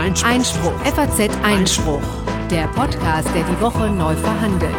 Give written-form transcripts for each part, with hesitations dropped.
Einspruch. FAZ Einspruch. Der Podcast, der die Woche neu verhandelt.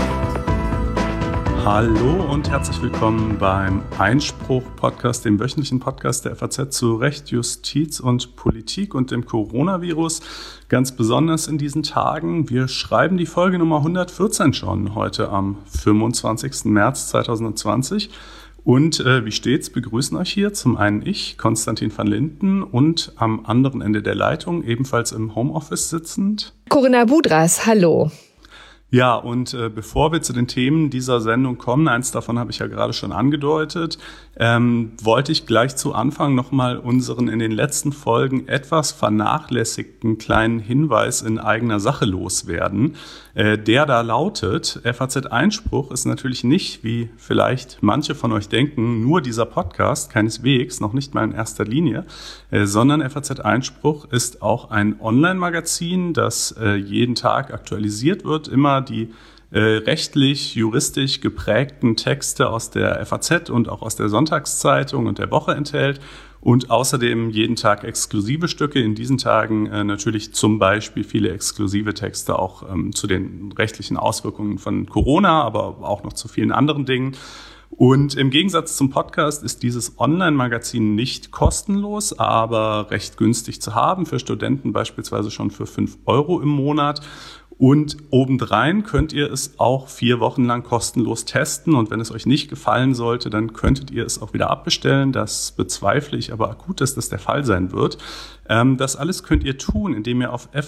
Hallo und herzlich willkommen beim Einspruch-Podcast, dem wöchentlichen Podcast der FAZ zu Recht, Justiz und Politik und dem Coronavirus. Ganz besonders in diesen Tagen. Wir schreiben die Folge Nummer 114 schon heute am 25. März 2020. Und wie stets begrüßen euch hier zum einen ich, Konstantin van Linden, und am anderen Ende der Leitung, ebenfalls im Homeoffice sitzend, Corinna Budras, hallo. Ja, und bevor wir zu den Themen dieser Sendung kommen, eins davon habe ich ja gerade schon angedeutet, wollte ich gleich zu Anfang nochmal unseren in den letzten Folgen etwas vernachlässigten kleinen Hinweis in eigener Sache loswerden. Der da lautet: FAZ Einspruch ist natürlich nicht, wie vielleicht manche von euch denken, nur dieser Podcast, keineswegs, noch nicht mal in erster Linie, sondern FAZ Einspruch ist auch ein Online-Magazin, das jeden Tag aktualisiert wird, immer die rechtlich, juristisch geprägten Texte aus der FAZ und auch aus der Sonntagszeitung und der Woche enthält und außerdem jeden Tag exklusive Stücke, in diesen Tagen natürlich zum Beispiel viele exklusive Texte auch zu den rechtlichen Auswirkungen von Corona, aber auch noch zu vielen anderen Dingen. Und im Gegensatz zum Podcast ist dieses Online-Magazin nicht kostenlos, aber recht günstig zu haben, für Studenten beispielsweise schon für 5 Euro im Monat. Und obendrein könnt ihr es auch 4 Wochen lang kostenlos testen. Und wenn es euch nicht gefallen sollte, dann könntet ihr es auch wieder abbestellen. Das bezweifle ich aber akut, dass das der Fall sein wird. Das alles könnt ihr tun, indem ihr auf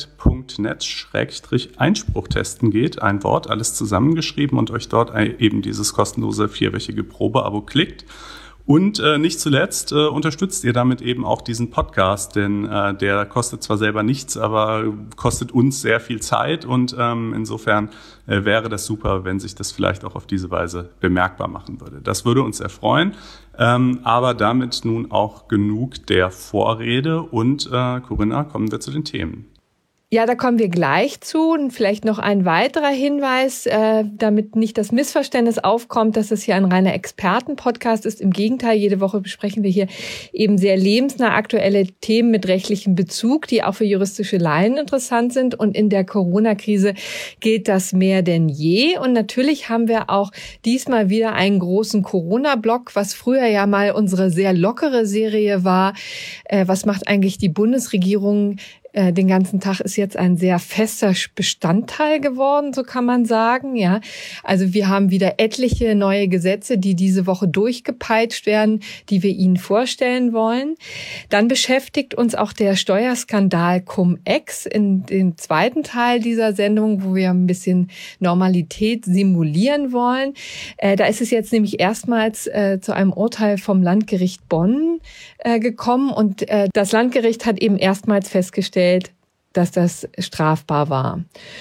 faz.net/Einspruch testen geht. Ein Wort, alles zusammengeschrieben, und euch dort eben dieses kostenlose 4-wöchige Probeabo klickt. Und nicht zuletzt unterstützt ihr damit eben auch diesen Podcast, denn der kostet zwar selber nichts, aber kostet uns sehr viel Zeit, und insofern wäre das super, wenn sich das vielleicht auch auf diese Weise bemerkbar machen würde. Das würde uns sehr freuen, aber damit nun auch genug der Vorrede, und Corinna, kommen wir zu den Themen. Ja, da kommen wir gleich zu. Und vielleicht noch ein weiterer Hinweis, damit nicht das Missverständnis aufkommt, dass es hier ein reiner Expertenpodcast ist. Im Gegenteil, jede Woche besprechen wir hier eben sehr lebensnah aktuelle Themen mit rechtlichem Bezug, die auch für juristische Laien interessant sind. Und in der Corona-Krise gilt das mehr denn je. Und natürlich haben wir auch diesmal wieder einen großen Corona-Block, was früher ja mal unsere sehr lockere Serie war. Was macht eigentlich die Bundesregierung den ganzen Tag, ist jetzt ein sehr fester Bestandteil geworden, so kann man sagen, ja. Also wir haben wieder etliche neue Gesetze, die diese Woche durchgepeitscht werden, die wir Ihnen vorstellen wollen. Dann beschäftigt uns auch der Steuerskandal Cum-Ex in dem zweiten Teil dieser Sendung, wo wir ein bisschen Normalität simulieren wollen. Da ist es jetzt nämlich erstmals zu einem Urteil vom Landgericht Bonn gekommen, und das Landgericht hat eben erstmals festgestellt, dass das strafbar war.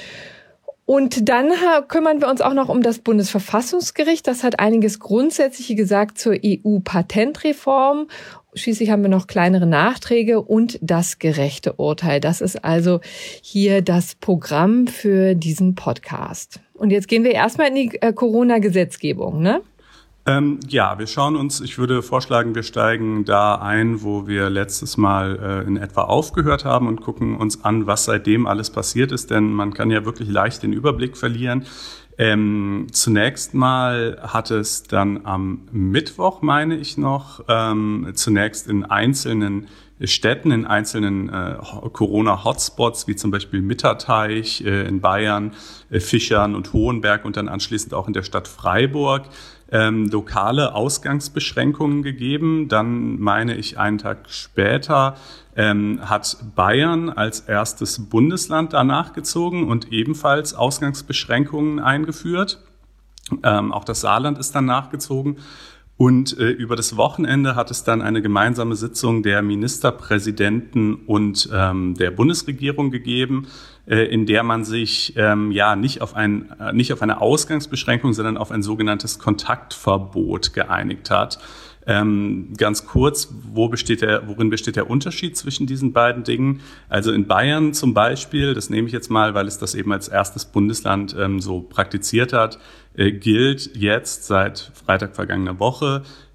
Und dann kümmern wir uns auch noch um das Bundesverfassungsgericht. Das hat einiges Grundsätzliche gesagt zur EU-Patentreform. Schließlich haben wir noch kleinere Nachträge und das gerechte Urteil. Das ist also hier das Programm für diesen Podcast. Und jetzt gehen wir erstmal in die Corona-Gesetzgebung, ne? Ja, wir schauen uns, ich würde vorschlagen, wir steigen da ein, wo wir letztes Mal in etwa aufgehört haben, und gucken uns an, was seitdem alles passiert ist, denn man kann ja wirklich leicht den Überblick verlieren. Zunächst mal hat es dann am Mittwoch, meine ich noch, zunächst in einzelnen Städten, in einzelnen Corona-Hotspots, wie zum Beispiel Mitterteich in Bayern, Fischern und Hohenberg, und dann anschließend auch in der Stadt Freiburg, lokale Ausgangsbeschränkungen gegeben. Dann, meine ich, einen Tag später hat Bayern als erstes Bundesland danach gezogen und ebenfalls Ausgangsbeschränkungen eingeführt. Auch das Saarland ist dann nachgezogen. Und über das Wochenende hat es dann eine gemeinsame Sitzung der Ministerpräsidenten und der Bundesregierung gegeben, in der man sich nicht auf eine Ausgangsbeschränkung, sondern auf ein sogenanntes Kontaktverbot geeinigt hat. Ganz kurz, worin besteht der Unterschied zwischen diesen beiden Dingen? Also in Bayern zum Beispiel, das nehme ich jetzt mal, weil es das eben als erstes Bundesland so praktiziert hat, gilt jetzt seit Freitag vergangener Woche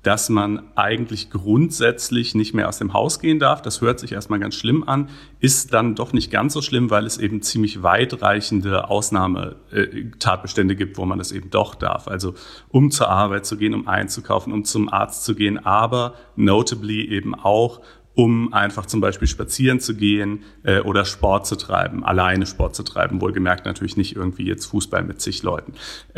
dass man eigentlich grundsätzlich nicht mehr aus dem Haus gehen darf. Das hört sich erstmal ganz schlimm an, ist dann doch nicht ganz so schlimm, weil es eben ziemlich weitreichende Ausnahmetatbestände gibt, wo man das eben doch darf. Also um zur Arbeit zu gehen, um einzukaufen, um zum Arzt zu gehen, aber notably eben auch um einfach zum Beispiel spazieren zu gehen oder Sport zu treiben, alleine Sport zu treiben, wohlgemerkt natürlich nicht irgendwie jetzt Fußball mit zig Leuten.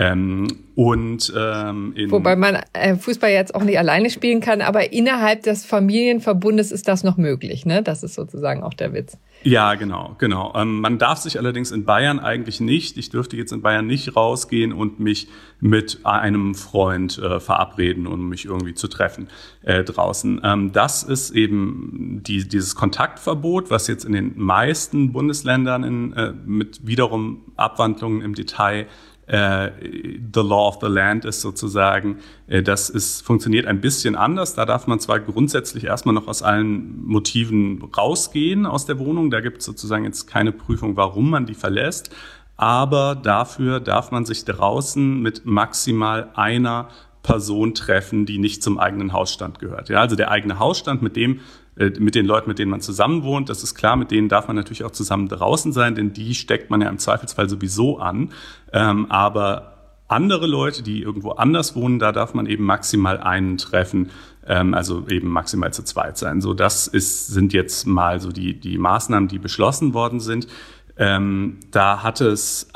Wobei man Fußball jetzt auch nicht alleine spielen kann, aber innerhalb des Familienverbundes ist das noch möglich, ne? Das ist sozusagen auch der Witz. Ja, genau. Man darf sich allerdings in Bayern eigentlich nicht, ich dürfte jetzt in Bayern nicht rausgehen und mich mit einem Freund verabreden und mich irgendwie zu treffen draußen. Das ist eben dieses Kontaktverbot, was jetzt in den meisten Bundesländern mit wiederum Abwandlungen im Detail the law of the land ist sozusagen. Funktioniert ein bisschen anders. Da darf man zwar grundsätzlich erstmal noch aus allen Motiven rausgehen aus der Wohnung. Da gibt es sozusagen jetzt keine Prüfung, warum man die verlässt. Aber dafür darf man sich draußen mit maximal einer Person treffen, die nicht zum eigenen Hausstand gehört. Ja, also der eigene Hausstand mit den Leuten, mit denen man zusammen wohnt, das ist klar, mit denen darf man natürlich auch zusammen draußen sein, denn die steckt man ja im Zweifelsfall sowieso an. Aber andere Leute, die irgendwo anders wohnen, da darf man eben maximal einen treffen, also eben maximal zu zweit sein. So, sind jetzt mal so die Maßnahmen, die beschlossen worden sind. Da hat es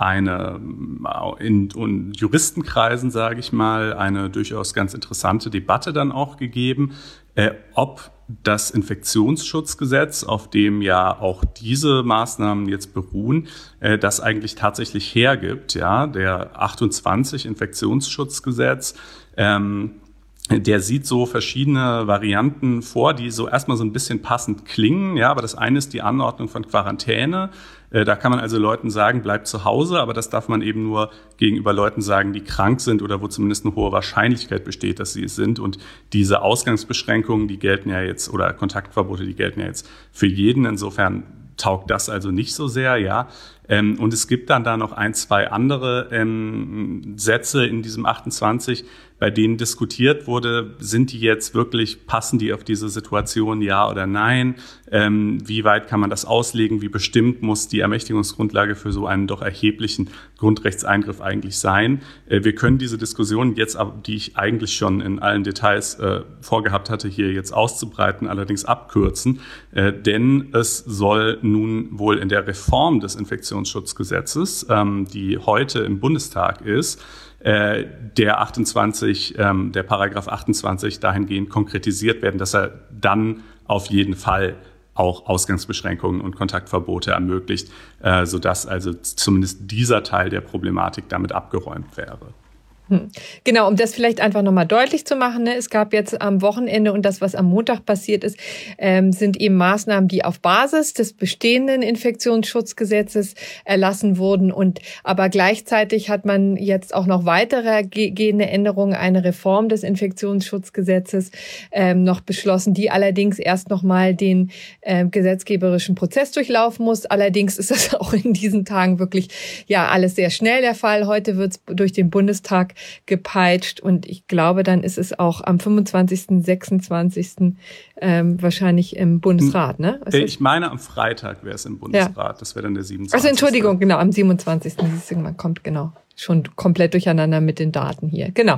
in Juristenkreisen, sage ich mal, eine durchaus ganz interessante Debatte dann auch gegeben, ob das Infektionsschutzgesetz, auf dem ja auch diese Maßnahmen jetzt beruhen, das eigentlich tatsächlich hergibt. Ja, der 28 Infektionsschutzgesetz, der sieht so verschiedene Varianten vor, die so erstmal so ein bisschen passend klingen. Ja, aber das eine ist die Anordnung von Quarantäne. Da kann man also Leuten sagen, bleibt zu Hause, aber das darf man eben nur gegenüber Leuten sagen, die krank sind oder wo zumindest eine hohe Wahrscheinlichkeit besteht, dass sie es sind. Und diese Ausgangsbeschränkungen, die gelten ja jetzt, oder Kontaktverbote, die gelten ja jetzt für jeden. Insofern taugt das also nicht so sehr, ja. Und es gibt dann da noch ein, zwei andere Sätze in diesem 28, bei denen diskutiert wurde, passen die auf diese Situation, ja oder nein? Wie weit kann man das auslegen? Wie bestimmt muss die Ermächtigungsgrundlage für so einen doch erheblichen Grundrechtseingriff eigentlich sein? Wir können diese Diskussion jetzt, die ich eigentlich schon in allen Details vorgehabt hatte, hier jetzt auszubreiten, allerdings abkürzen, denn es soll nun wohl in der Reform des Infektionsschutzgesetzes, die heute im Bundestag ist, der Paragraph 28 dahingehend konkretisiert werden, dass er dann auf jeden Fall auch Ausgangsbeschränkungen und Kontaktverbote ermöglicht, sodass also zumindest dieser Teil der Problematik damit abgeräumt wäre. Genau, um das vielleicht einfach nochmal deutlich zu machen, ne? Es gab jetzt am Wochenende und das, was am Montag passiert ist, sind eben Maßnahmen, die auf Basis des bestehenden Infektionsschutzgesetzes erlassen wurden. Aber gleichzeitig hat man jetzt auch noch weitere gehende Änderungen, eine Reform des Infektionsschutzgesetzes noch beschlossen, die allerdings erst nochmal den gesetzgeberischen Prozess durchlaufen muss. Allerdings ist das auch in diesen Tagen wirklich alles sehr schnell der Fall. Heute wird es durch den Bundestag gepeitscht und ich glaube, dann ist es auch am 25., 26. Wahrscheinlich im Bundesrat, ne? Ich meine, am Freitag wäre es im Bundesrat, ja. Das wäre dann der 27. Also Entschuldigung, genau, am 27. Man kommt genau schon komplett durcheinander mit den Daten hier. Genau,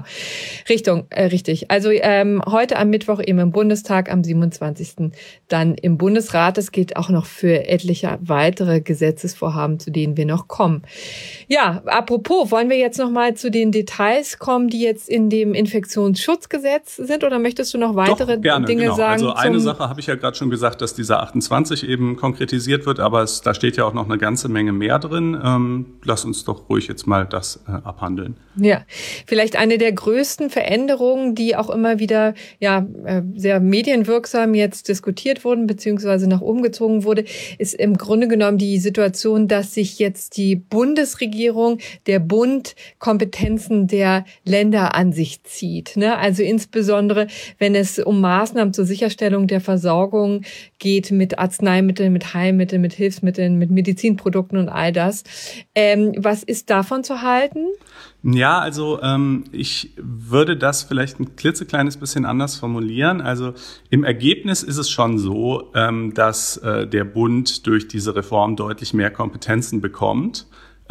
richtig. Also heute am Mittwoch eben im Bundestag, am 27. dann im Bundesrat. Es geht auch noch für etliche weitere Gesetzesvorhaben, zu denen wir noch kommen. Ja, apropos, wollen wir jetzt noch mal zu den Details kommen, die jetzt in dem Infektionsschutzgesetz sind, oder möchtest du noch weitere Dinge sagen? Also eine Sache habe ich ja gerade schon gesagt, dass dieser 28 eben konkretisiert wird, aber da steht ja auch noch eine ganze Menge mehr drin. Lass uns doch ruhig jetzt mal das abhandeln. Ja, vielleicht eine der größten Veränderungen, die auch immer wieder sehr medienwirksam jetzt diskutiert wurden, beziehungsweise nach oben gezogen wurde, ist im Grunde genommen die Situation, dass sich jetzt die Bundesregierung, der Bund, Kompetenzen der Länder an sich zieht. Ne? Also insbesondere, wenn es um Maßnahmen zur Sicherstellung der Versorgung geht mit Arzneimitteln, mit Heilmitteln, mit Hilfsmitteln, mit Medizinprodukten und all das. Was ist davon zu halten? halten? Ja, also ich würde das vielleicht ein klitzekleines bisschen anders formulieren. Also im Ergebnis ist es schon so, dass der Bund durch diese Reform deutlich mehr Kompetenzen bekommt.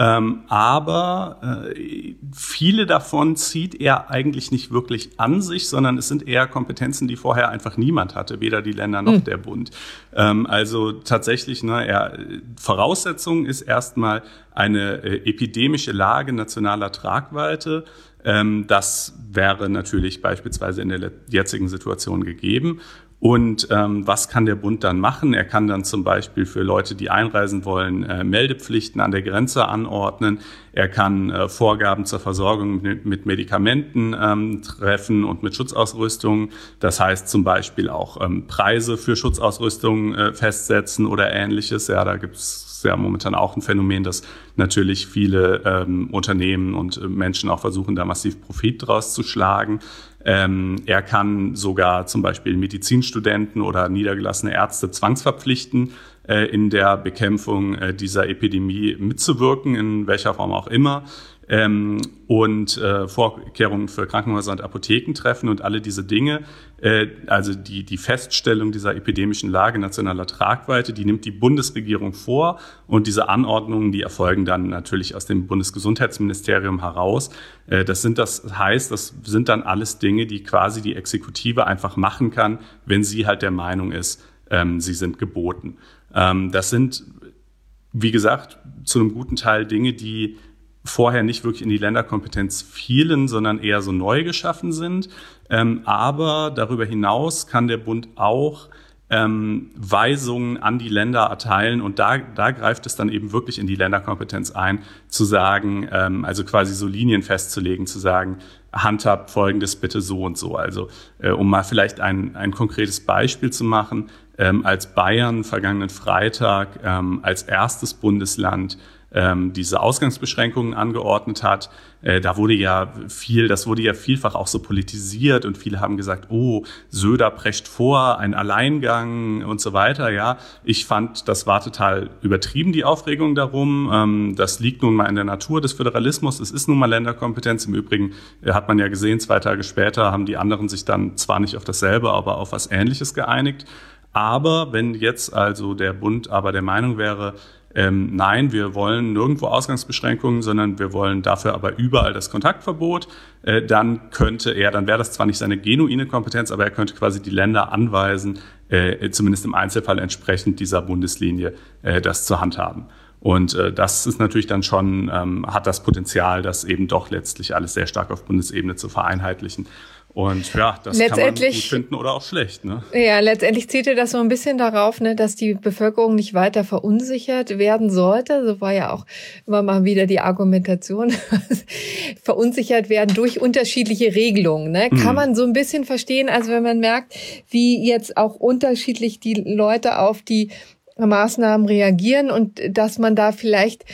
Aber viele davon zieht er eigentlich nicht wirklich an sich, sondern es sind eher Kompetenzen, die vorher einfach niemand hatte, weder die Länder noch der Bund. Also tatsächlich, Voraussetzung ist erstmal eine epidemische Lage nationaler Tragweite. Das wäre natürlich beispielsweise in der jetzigen Situation gegeben. Und was kann der Bund dann machen? Er kann dann zum Beispiel für Leute, die einreisen wollen, Meldepflichten an der Grenze anordnen. Er kann Vorgaben zur Versorgung mit Medikamenten treffen und mit Schutzausrüstung. Das heißt zum Beispiel auch Preise für Schutzausrüstung festsetzen oder Ähnliches. Ja, da gibt es ja momentan auch ein Phänomen, dass natürlich viele Unternehmen und Menschen auch versuchen, da massiv Profit draus zu schlagen. Er kann sogar zum Beispiel Medizinstudenten oder niedergelassene Ärzte zwangsverpflichten, in der Bekämpfung dieser Epidemie mitzuwirken, in welcher Form auch immer. Und Vorkehrungen für Krankenhäuser und Apotheken treffen und alle diese Dinge. Also die Feststellung dieser epidemischen Lage nationaler Tragweite, die nimmt die Bundesregierung vor und diese Anordnungen, die erfolgen dann natürlich aus dem Bundesgesundheitsministerium heraus. Das sind dann alles Dinge, die quasi die Exekutive einfach machen kann, wenn sie halt der Meinung ist, sie sind geboten. Das sind, wie gesagt, zu einem guten Teil Dinge, die vorher nicht wirklich in die Länderkompetenz fielen, sondern eher so neu geschaffen sind. Aber darüber hinaus kann der Bund auch Weisungen an die Länder erteilen und da greift es dann eben wirklich in die Länderkompetenz ein, zu sagen, also quasi so Linien festzulegen, zu sagen, handhabt Folgendes bitte so und so. Also um mal vielleicht ein konkretes Beispiel zu machen, als Bayern vergangenen Freitag als erstes Bundesland diese Ausgangsbeschränkungen angeordnet hat, das wurde ja vielfach auch so politisiert und viele haben gesagt, oh, Söder prescht vor, ein Alleingang und so weiter. Ja, ich fand, das war total übertrieben, die Aufregung darum. Das liegt nun mal in der Natur des Föderalismus. Es ist nun mal Länderkompetenz. Im Übrigen hat man ja gesehen, 2 Tage später haben die anderen sich dann zwar nicht auf dasselbe, aber auf was Ähnliches geeinigt. Aber wenn jetzt also der Bund aber der Meinung wäre, nein, wir wollen nirgendwo Ausgangsbeschränkungen, sondern wir wollen dafür aber überall das Kontaktverbot, dann wäre das zwar nicht seine genuine Kompetenz, aber er könnte quasi die Länder anweisen, zumindest im Einzelfall entsprechend dieser Bundeslinie, das zu handhaben. Und das ist natürlich dann schon, hat das Potenzial, das eben doch letztlich alles sehr stark auf Bundesebene zu vereinheitlichen. Und ja, das kann man gut finden oder auch schlecht, ne? Ja, letztendlich zielte das so ein bisschen darauf, ne, dass die Bevölkerung nicht weiter verunsichert werden sollte. So war ja auch immer mal wieder die Argumentation. Verunsichert werden durch unterschiedliche Regelungen, ne? Kann man so ein bisschen verstehen, also wenn man merkt, wie jetzt auch unterschiedlich die Leute auf die Maßnahmen reagieren und dass man da vielleicht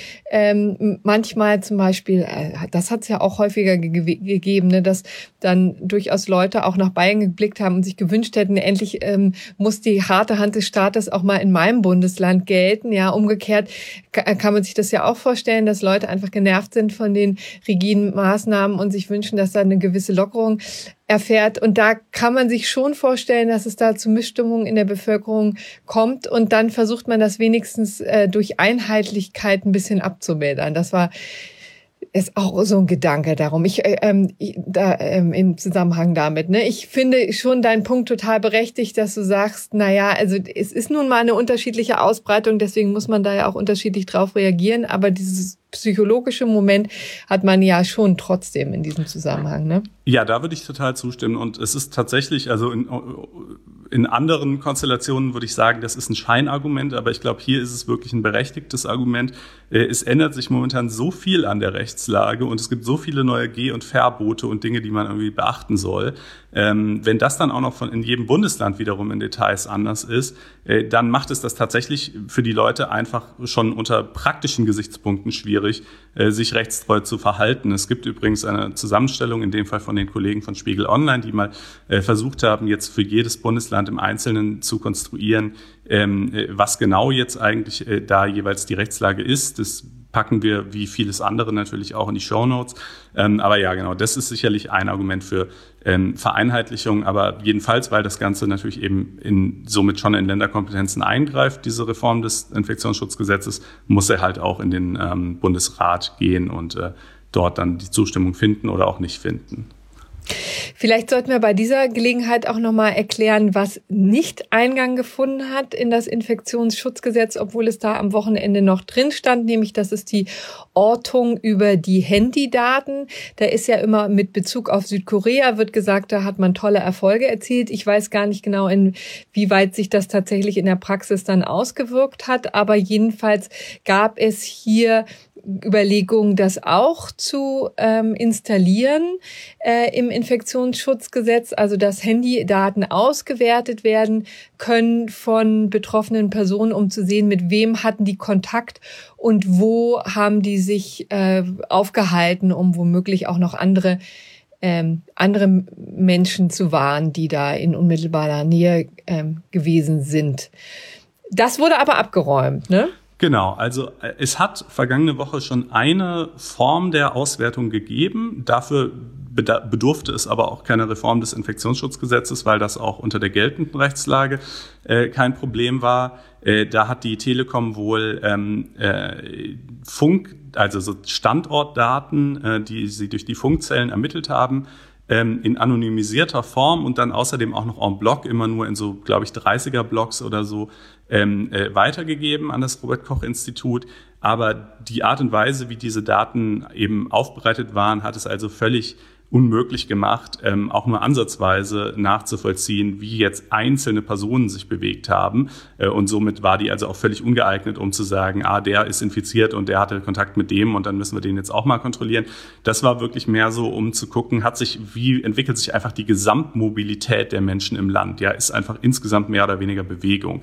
manchmal zum Beispiel, das hat es ja auch häufiger gegeben, ne, dass dann durchaus Leute auch nach Bayern geblickt haben und sich gewünscht hätten, endlich muss die harte Hand des Staates auch mal in meinem Bundesland gelten. Ja, umgekehrt kann man sich das ja auch vorstellen, dass Leute einfach genervt sind von den rigiden Maßnahmen und sich wünschen, dass da eine gewisse Lockerung erfährt. Und da kann man sich schon vorstellen, dass es da zu Missstimmungen in der Bevölkerung kommt. Und dann versucht man das wenigstens durch Einheitlichkeit ein bisschen abzumildern. Das ist auch so ein Gedanke darum. Im Zusammenhang damit, ne? Ich finde schon deinen Punkt total berechtigt, dass du sagst, naja, also es ist nun mal eine unterschiedliche Ausbreitung, deswegen muss man da ja auch unterschiedlich drauf reagieren. Aber dieses psychologische Moment hat man ja schon trotzdem in diesem Zusammenhang, ne? Ja, da würde ich total zustimmen. Und es ist tatsächlich, also in anderen Konstellationen würde ich sagen, das ist ein Scheinargument, aber ich glaube, hier ist es wirklich ein berechtigtes Argument. Es ändert sich momentan so viel an der Rechtslage und es gibt so viele neue Geh- und Verbote und Dinge, die man irgendwie beachten soll. Wenn das dann auch noch in jedem Bundesland wiederum in Details anders ist, dann macht es das tatsächlich für die Leute einfach schon unter praktischen Gesichtspunkten schwierig, sich rechtstreu zu verhalten. Es gibt übrigens eine Zusammenstellung, in dem Fall von den Kollegen von Spiegel Online, die mal versucht haben, jetzt für jedes Bundesland im Einzelnen zu konstruieren, was genau jetzt eigentlich da jeweils die Rechtslage ist. Das packen wir wie vieles andere natürlich auch in die Shownotes. Aber ja, genau, das ist sicherlich ein Argument für Vereinheitlichung. Aber jedenfalls, weil das Ganze natürlich eben somit schon in Länderkompetenzen eingreift, diese Reform des Infektionsschutzgesetzes, muss er halt auch in den Bundesrat gehen und dort dann die Zustimmung finden oder auch nicht finden. Vielleicht sollten wir bei dieser Gelegenheit auch nochmal erklären, was nicht Eingang gefunden hat in das Infektionsschutzgesetz, obwohl es da am Wochenende noch drin stand, nämlich das ist die Ortung über die Handydaten. Da ist ja immer mit Bezug auf Südkorea, wird gesagt, da hat man tolle Erfolge erzielt. Ich weiß gar nicht genau, inwieweit sich das tatsächlich in der Praxis dann ausgewirkt hat, aber jedenfalls gab es hier Überlegungen, das auch zu installieren im Infektionsschutzgesetz, also dass Handydaten ausgewertet werden können von betroffenen Personen, um zu sehen, mit wem hatten die Kontakt und wo haben die sich aufgehalten, um womöglich auch noch andere Menschen zu warnen, die da in unmittelbarer Nähe gewesen sind. Das wurde aber abgeräumt, ne? Genau, also es hat vergangene Woche schon eine Form der Auswertung gegeben. Dafür bedurfte es aber auch keiner Reform des Infektionsschutzgesetzes, weil das auch unter der geltenden Rechtslage kein Problem war. Da hat die Telekom wohl also so Standortdaten, die sie durch die Funkzellen ermittelt haben, in anonymisierter Form und dann außerdem auch noch en bloc, immer nur in so, glaube ich, 30er-Blocks oder so, weitergegeben an das Robert-Koch-Institut. Aber die Art und Weise, wie diese Daten eben aufbereitet waren, hat es also völlig unmöglich gemacht, auch nur ansatzweise nachzuvollziehen, wie jetzt einzelne Personen sich bewegt haben. Und somit war die also auch völlig ungeeignet, um zu sagen, der ist infiziert und der hatte Kontakt mit dem und dann müssen wir den jetzt auch mal kontrollieren. Das war wirklich mehr so, um zu gucken, wie entwickelt sich einfach die Gesamtmobilität der Menschen im Land? Ja, ist einfach insgesamt mehr oder weniger Bewegung,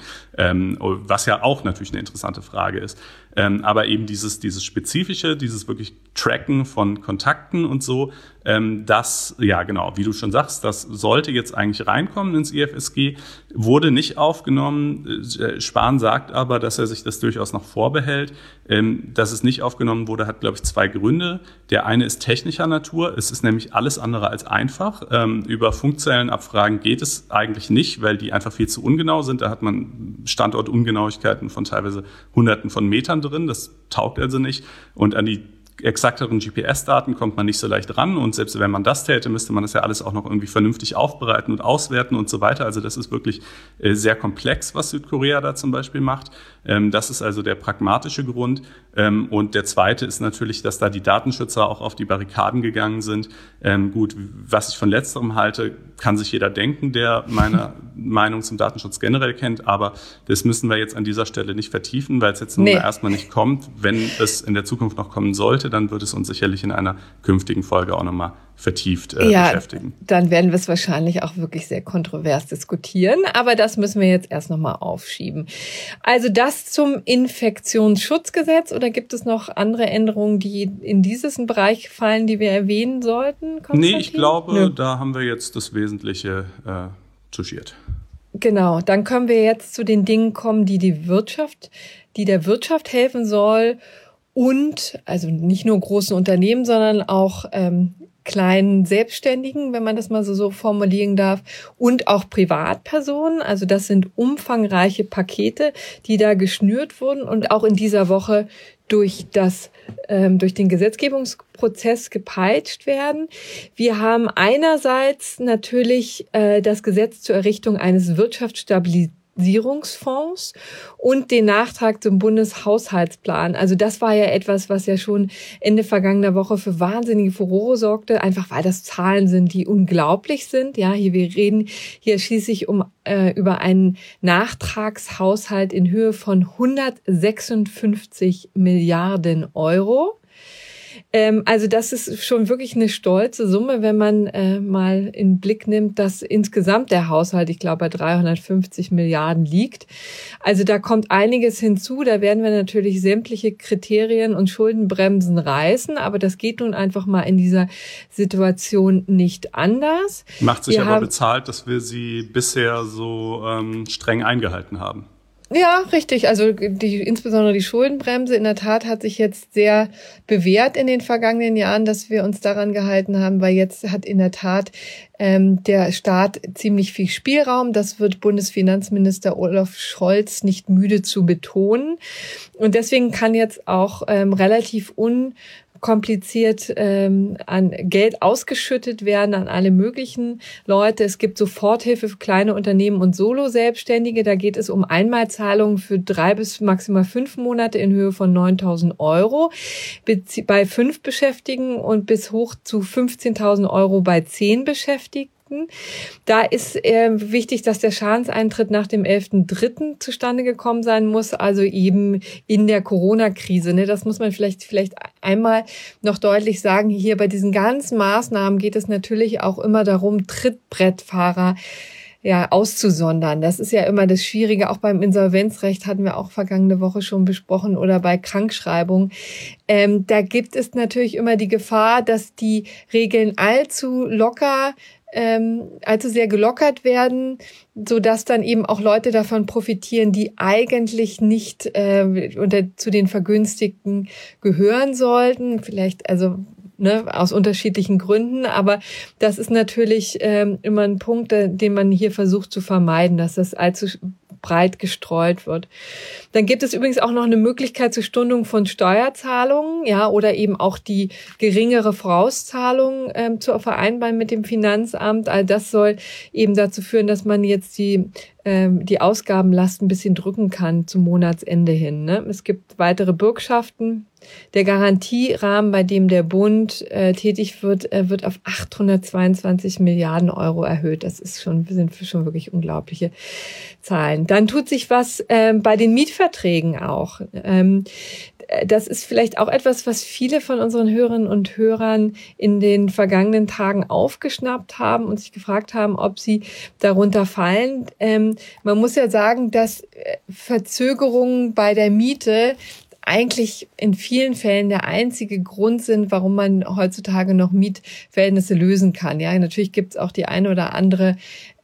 was ja auch natürlich eine interessante Frage ist. Aber eben dieses Spezifische, dieses wirklich Tracken von Kontakten und so, das, ja genau, wie du schon sagst, das sollte jetzt eigentlich reinkommen ins IFSG, wurde nicht aufgenommen. Spahn sagt aber, dass er sich das durchaus noch vorbehält. Dass es nicht aufgenommen wurde, hat, glaube ich, zwei Gründe. Der eine ist technischer Natur. Es ist nämlich alles andere als einfach. Über Funkzellenabfragen geht es eigentlich nicht, weil die einfach viel zu ungenau sind. Da hat man Standortungenauigkeiten von teilweise Hunderten von Metern drin. Das taugt also nicht. Und an die exakteren GPS-Daten kommt man nicht so leicht ran und selbst wenn man das täte, müsste man das ja alles auch noch irgendwie vernünftig aufbereiten und auswerten und so weiter. Also das ist wirklich sehr komplex, was Südkorea da zum Beispiel macht. Das ist also der pragmatische Grund. Und der zweite ist natürlich, dass da die Datenschützer auch auf die Barrikaden gegangen sind. Gut, was ich von letzterem halte, kann sich jeder denken, der meine Meinung zum Datenschutz generell kennt. Aber das müssen wir jetzt an dieser Stelle nicht vertiefen, weil es jetzt nur erstmal nicht kommt. Wenn es in der Zukunft noch kommen sollte, dann wird es uns sicherlich in einer künftigen Folge auch nochmal vertieft beschäftigen. Dann werden wir es wahrscheinlich auch wirklich sehr kontrovers diskutieren, aber das müssen wir jetzt erst nochmal aufschieben. Also das zum Infektionsschutzgesetz, oder gibt es noch andere Änderungen, die in diesen Bereich fallen, die wir erwähnen sollten, Konstantin? Nee, ich glaube, da haben wir jetzt das Wesentliche touchiert. Genau, dann können wir jetzt zu den Dingen kommen, die der Wirtschaft helfen soll und also nicht nur großen Unternehmen, sondern auch kleinen Selbstständigen, wenn man das mal so formulieren darf, und auch Privatpersonen. Also das sind umfangreiche Pakete, die da geschnürt wurden und auch in dieser Woche durch den Gesetzgebungsprozess gepeitscht werden. Wir haben einerseits natürlich das Gesetz zur Errichtung eines Wirtschaftsstabilisierungsfonds und den Nachtrag zum Bundeshaushaltsplan. Also das war ja etwas, was ja schon Ende vergangener Woche für wahnsinnige Furore sorgte, einfach weil das Zahlen sind, die unglaublich sind. Ja, wir reden hier schließlich über einen Nachtragshaushalt in Höhe von 156 Milliarden Euro. Also das ist schon wirklich eine stolze Summe, wenn man mal in den Blick nimmt, dass insgesamt der Haushalt, ich glaube, bei 350 Milliarden liegt. Also da kommt einiges hinzu. Da werden wir natürlich sämtliche Kriterien und Schuldenbremsen reißen. Aber das geht nun einfach mal in dieser Situation nicht anders. Macht sich aber bezahlt, dass wir sie bisher so streng eingehalten haben. Ja, richtig. Also insbesondere die Schuldenbremse in der Tat hat sich jetzt sehr bewährt in den vergangenen Jahren, dass wir uns daran gehalten haben, weil jetzt hat in der Tat der Staat ziemlich viel Spielraum. Das wird Bundesfinanzminister Olaf Scholz nicht müde zu betonen. Und deswegen kann jetzt auch relativ kompliziert an Geld ausgeschüttet werden an alle möglichen Leute. Es gibt Soforthilfe für kleine Unternehmen und Solo-Selbstständige. Da geht es um Einmalzahlungen für 3 bis maximal 5 Monate in Höhe von 9.000 Euro bei 5 Beschäftigten und bis hoch zu 15.000 Euro bei 10 Beschäftigten. Da ist wichtig, dass der Schadenseintritt nach dem 11.3. zustande gekommen sein muss, also eben in der Corona-Krise. Ne? Das muss man vielleicht einmal noch deutlich sagen. Hier bei diesen ganzen Maßnahmen geht es natürlich auch immer darum, Trittbrettfahrer auszusondern. Das ist ja immer das Schwierige. Auch beim Insolvenzrecht hatten wir auch vergangene Woche schon besprochen oder bei Krankschreibung. Da gibt es natürlich immer die Gefahr, dass die Regeln allzu sehr gelockert werden, so dass dann eben auch Leute davon profitieren, die eigentlich nicht zu den Vergünstigten gehören sollten. Vielleicht aus unterschiedlichen Gründen, aber das ist natürlich immer ein Punkt, den man hier versucht zu vermeiden, dass das allzu breit gestreut wird. Dann gibt es übrigens auch noch eine Möglichkeit zur Stundung von Steuerzahlungen, oder eben auch die geringere Vorauszahlung zu vereinbaren mit dem Finanzamt. All das soll eben dazu führen, dass man jetzt die Ausgabenlast ein bisschen drücken kann zum Monatsende hin. Ne? Es gibt weitere Bürgschaften. Der Garantierahmen, bei dem der Bund tätig wird, wird auf 822 Milliarden Euro erhöht. Das sind schon wirklich unglaubliche Zahlen. Dann tut sich was bei den Mietverträgen auch. Das ist vielleicht auch etwas, was viele von unseren Hörerinnen und Hörern in den vergangenen Tagen aufgeschnappt haben und sich gefragt haben, ob sie darunter fallen. Man muss ja sagen, dass Verzögerungen bei der Miete eigentlich in vielen Fällen der einzige Grund sind, warum man heutzutage noch Mietverhältnisse lösen kann. Ja, natürlich gibt es auch den einen oder anderen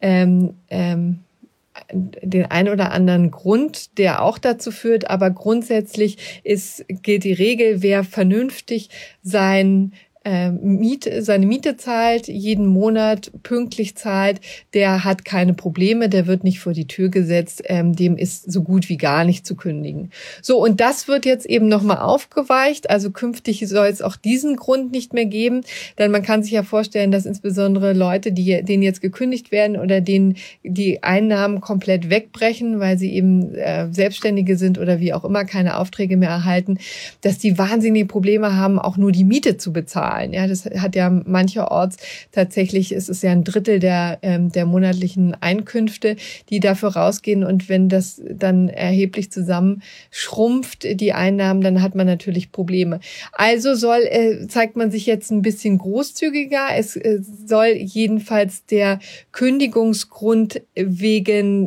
Grund, der auch dazu führt, aber grundsätzlich gilt die Regel, wer vernünftig seine Miete zahlt, jeden Monat pünktlich zahlt, der hat keine Probleme, der wird nicht vor die Tür gesetzt, dem ist so gut wie gar nicht zu kündigen. So, und das wird jetzt eben nochmal aufgeweicht, also künftig soll es auch diesen Grund nicht mehr geben, denn man kann sich ja vorstellen, dass insbesondere Leute, denen jetzt gekündigt werden oder denen die Einnahmen komplett wegbrechen, weil sie eben Selbstständige sind oder wie auch immer keine Aufträge mehr erhalten, dass die wahnsinnige Probleme haben, auch nur die Miete zu bezahlen. Ja, das hat ja mancherorts tatsächlich, es ist ja 1/3 der monatlichen Einkünfte, die dafür rausgehen. Und wenn das dann erheblich zusammenschrumpft, die Einnahmen, dann hat man natürlich Probleme. Also zeigt man sich jetzt ein bisschen großzügiger. Es soll jedenfalls der Kündigungsgrund wegen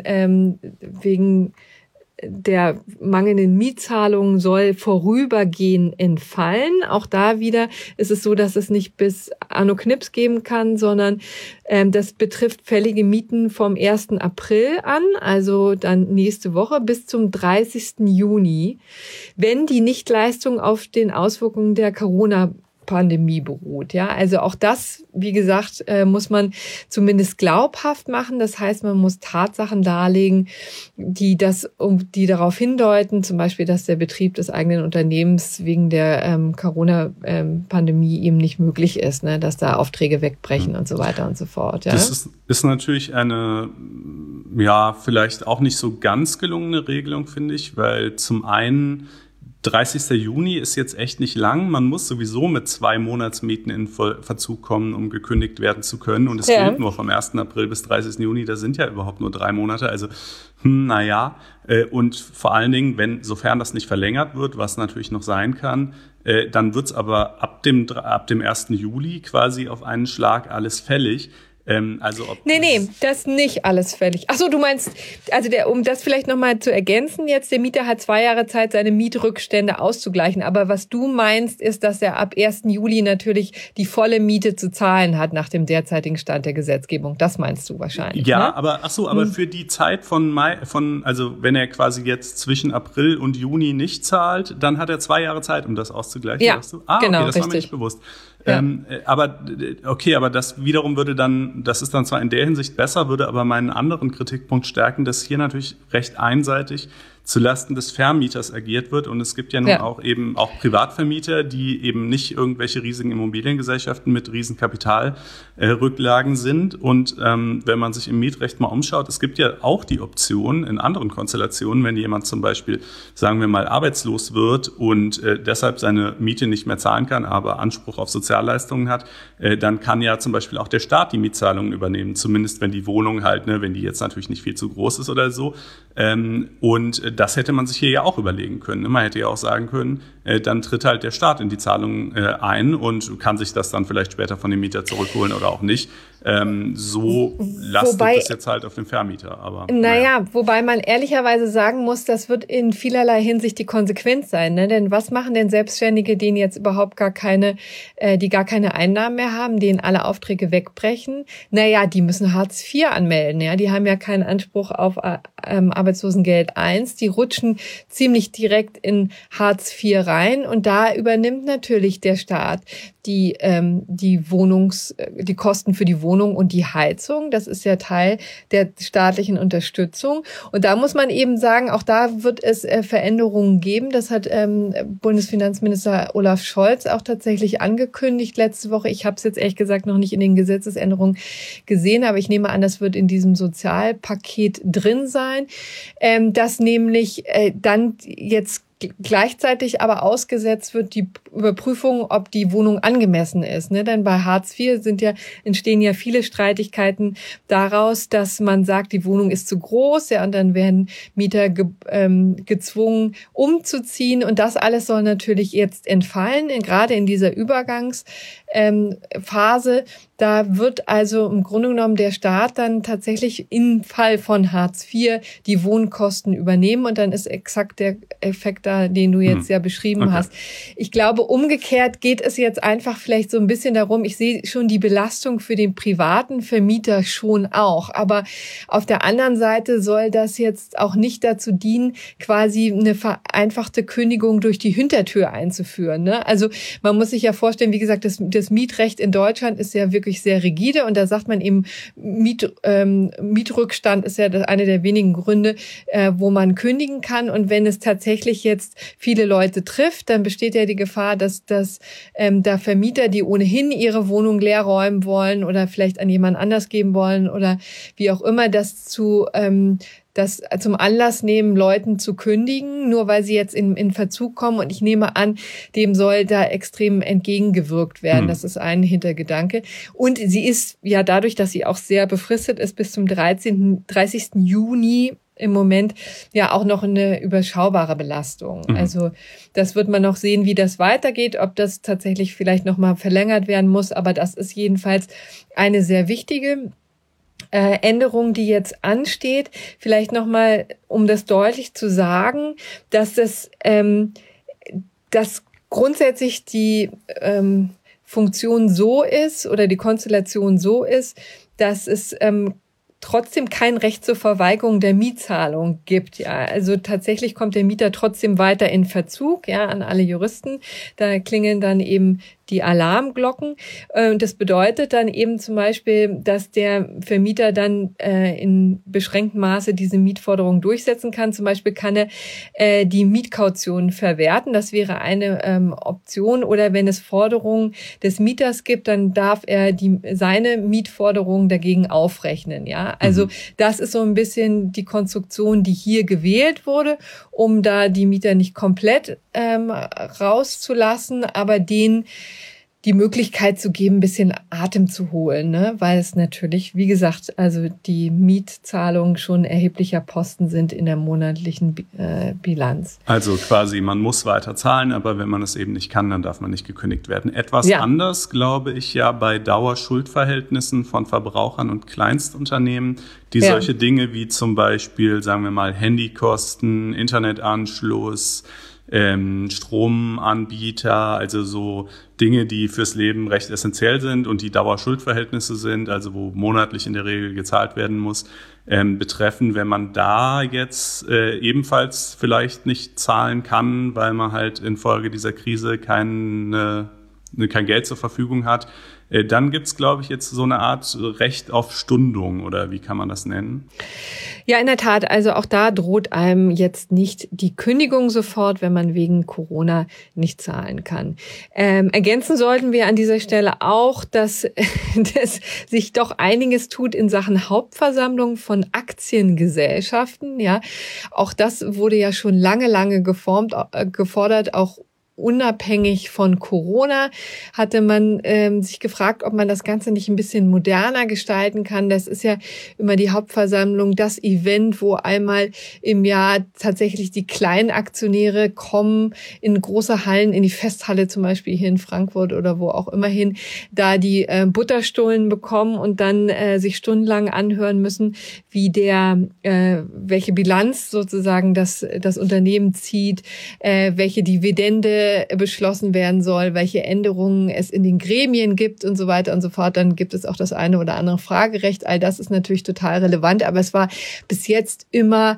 der mangelnden Mietzahlungen soll vorübergehend entfallen. Auch da wieder ist es so, dass es nicht bis Anno Knips geben kann, sondern das betrifft fällige Mieten vom 1. April an, also dann nächste Woche bis zum 30. Juni, wenn die Nichtleistung auf den Auswirkungen der Corona-Pandemie beruht. Ja, also auch das, wie gesagt, muss man zumindest glaubhaft machen. Das heißt, man muss Tatsachen darlegen, die darauf hindeuten, zum Beispiel, dass der Betrieb des eigenen Unternehmens wegen der Corona-Pandemie eben nicht möglich ist, ne? Dass da Aufträge wegbrechen und so weiter und so fort. Ja? Das ist natürlich eine, vielleicht auch nicht so ganz gelungene Regelung, finde ich, weil zum einen 30. Juni ist jetzt echt nicht lang. Man muss sowieso mit 2 Monatsmieten in Verzug kommen, um gekündigt werden zu können. Und es gilt nur vom 1. April bis 30. Juni. Das sind ja überhaupt nur 3 Monate. Also, Und vor allen Dingen, sofern das nicht verlängert wird, was natürlich noch sein kann, dann wird's aber ab dem 1. Juli quasi auf einen Schlag alles fällig. Nee, das nicht alles fällig. Ach so, du meinst, also um das vielleicht nochmal zu ergänzen jetzt, der Mieter hat 2 Jahre Zeit, seine Mietrückstände auszugleichen. Aber was du meinst, ist, dass er ab 1. Juli natürlich die volle Miete zu zahlen hat nach dem derzeitigen Stand der Gesetzgebung. Das meinst du wahrscheinlich. Ja, ne? aber für die Zeit also wenn er quasi jetzt zwischen April und Juni nicht zahlt, dann hat er 2 Jahre Zeit, um das auszugleichen. Ja, genau, okay, das war mir richtig. nicht bewusst. Ja. Aber das wiederum das ist dann zwar in der Hinsicht besser, würde aber meinen anderen Kritikpunkt stärken, dass hier natürlich recht einseitig zulasten des Vermieters agiert wird. Und es gibt ja nun auch Privatvermieter, die eben nicht irgendwelche riesigen Immobiliengesellschaften mit riesen Kapitalrücklagen sind. Und wenn man sich im Mietrecht mal umschaut, es gibt ja auch die Option in anderen Konstellationen, wenn jemand zum Beispiel, sagen wir mal, arbeitslos wird und deshalb seine Miete nicht mehr zahlen kann, aber Anspruch auf Sozialleistungen hat, dann kann ja zum Beispiel auch der Staat die Mietzahlungen übernehmen, zumindest wenn die Wohnung halt, wenn die jetzt natürlich nicht viel zu groß ist oder so. Und das hätte man sich hier ja auch überlegen können. Man hätte ja auch sagen können, dann tritt halt der Staat in die Zahlungen ein und kann sich das dann vielleicht später von dem Mieter zurückholen oder auch nicht. So lastet es jetzt halt auf dem Vermieter. Aber wobei man ehrlicherweise sagen muss, das wird in vielerlei Hinsicht die Konsequenz sein. Ne? Denn was machen denn Selbstständige, denen jetzt überhaupt die gar keine Einnahmen mehr haben, denen alle Aufträge wegbrechen? Die müssen Hartz IV anmelden. Ja? Die haben ja keinen Anspruch auf Arbeitslosengeld I. Die rutschen ziemlich direkt in Hartz IV rein und da übernimmt natürlich der Staat die Kosten für die Wohnung und die Heizung. Das ist ja Teil der staatlichen Unterstützung. Und da muss man eben sagen, auch da wird es Veränderungen geben. Das hat Bundesfinanzminister Olaf Scholz auch tatsächlich angekündigt letzte Woche. Ich habe es jetzt ehrlich gesagt noch nicht in den Gesetzesänderungen gesehen, aber ich nehme an, das wird in diesem Sozialpaket drin sein, dass nämlich dann jetzt gleichzeitig aber ausgesetzt wird die Überprüfung, ob die Wohnung angemessen ist. Ne? Denn bei Hartz IV entstehen ja viele Streitigkeiten daraus, dass man sagt, die Wohnung ist zu groß, und dann werden Mieter gezwungen, umzuziehen. Und das alles soll natürlich jetzt entfallen, gerade in dieser Übergangsphase. Da wird also im Grunde genommen der Staat dann tatsächlich im Fall von Hartz IV die Wohnkosten übernehmen und dann ist exakt der Effekt da, den du jetzt ja beschrieben hast. Ich glaube, umgekehrt geht es jetzt einfach vielleicht so ein bisschen darum, ich sehe schon die Belastung für den privaten Vermieter schon auch, aber auf der anderen Seite soll das jetzt auch nicht dazu dienen, quasi eine vereinfachte Kündigung durch die Hintertür einzuführen. Ne? Also man muss sich ja vorstellen, wie gesagt, das Mietrecht in Deutschland ist ja wirklich sehr rigide und da sagt man eben, Mietrückstand ist ja eine der wenigen Gründe, wo man kündigen kann und wenn es tatsächlich jetzt viele Leute trifft, dann besteht ja die Gefahr, dass da Vermieter, die ohnehin ihre Wohnung leer räumen wollen oder vielleicht an jemand anders geben wollen oder wie auch immer, das zum Anlass nehmen, Leuten zu kündigen, nur weil sie jetzt in Verzug kommen. Und ich nehme an, dem soll da extrem entgegengewirkt werden. Das ist ein Hintergedanke. Und sie ist ja dadurch, dass sie auch sehr befristet ist, bis zum 30. Juni im Moment ja auch noch eine überschaubare Belastung. Also das wird man noch sehen, wie das weitergeht, ob das tatsächlich vielleicht noch mal verlängert werden muss. Aber das ist jedenfalls eine sehr wichtige Änderung, die jetzt ansteht. Vielleicht nochmal, um das deutlich zu sagen, dass dass grundsätzlich die Funktion so ist oder die Konstellation so ist, dass es trotzdem kein Recht zur Verweigerung der Mietzahlung gibt. Ja, also tatsächlich kommt der Mieter trotzdem weiter in Verzug, ja, an alle Juristen. Da klingeln dann eben die Alarmglocken. Und das bedeutet dann eben zum Beispiel, dass der Vermieter dann in beschränktem Maße diese Mietforderung durchsetzen kann. Zum Beispiel kann er die Mietkaution verwerten. Das wäre eine Option. Oder wenn es Forderungen des Mieters gibt, dann darf er seine Mietforderung dagegen aufrechnen. Ja, also das ist so ein bisschen die Konstruktion, die hier gewählt wurde, um da die Mieter nicht komplett rauszulassen, aber die Möglichkeit zu geben, ein bisschen Atem zu holen, ne? Weil es natürlich, wie gesagt, also die Mietzahlungen schon erheblicher Posten sind in der monatlichen Bilanz. Also quasi, man muss weiter zahlen, aber wenn man es eben nicht kann, dann darf man nicht gekündigt werden. Etwas anders, glaube ich, ja bei Dauerschuldverhältnissen von Verbrauchern und Kleinstunternehmen, die solche Dinge wie zum Beispiel, sagen wir mal, Handykosten, Internetanschluss, Stromanbieter, also so Dinge, die fürs Leben recht essentiell sind und die Dauerschuldverhältnisse sind, also wo monatlich in der Regel gezahlt werden muss, betreffen, wenn man da jetzt ebenfalls vielleicht nicht zahlen kann, weil man halt infolge dieser Krise kein Geld zur Verfügung hat, dann gibt's, glaube ich, jetzt so eine Art Recht auf Stundung, oder wie kann man das nennen? Ja, in der Tat. Also auch da droht einem jetzt nicht die Kündigung sofort, wenn man wegen Corona nicht zahlen kann. Ergänzen sollten wir an dieser Stelle auch, dass sich doch einiges tut in Sachen Hauptversammlung von Aktiengesellschaften. Ja, auch das wurde ja schon lange gefordert, auch unabhängig von Corona hatte man sich gefragt, ob man das Ganze nicht ein bisschen moderner gestalten kann. Das ist ja immer die Hauptversammlung, das Event, wo einmal im Jahr tatsächlich die kleinen Aktionäre kommen in große Hallen, in die Festhalle zum Beispiel hier in Frankfurt oder wo auch immer hin, da die Butterstullen bekommen und dann sich stundenlang anhören müssen, wie welche Bilanz sozusagen das Unternehmen zieht, welche Dividende beschlossen werden soll, welche Änderungen es in den Gremien gibt und so weiter und so fort. Dann gibt es auch das eine oder andere Fragerecht. All das ist natürlich total relevant, aber es war bis jetzt immer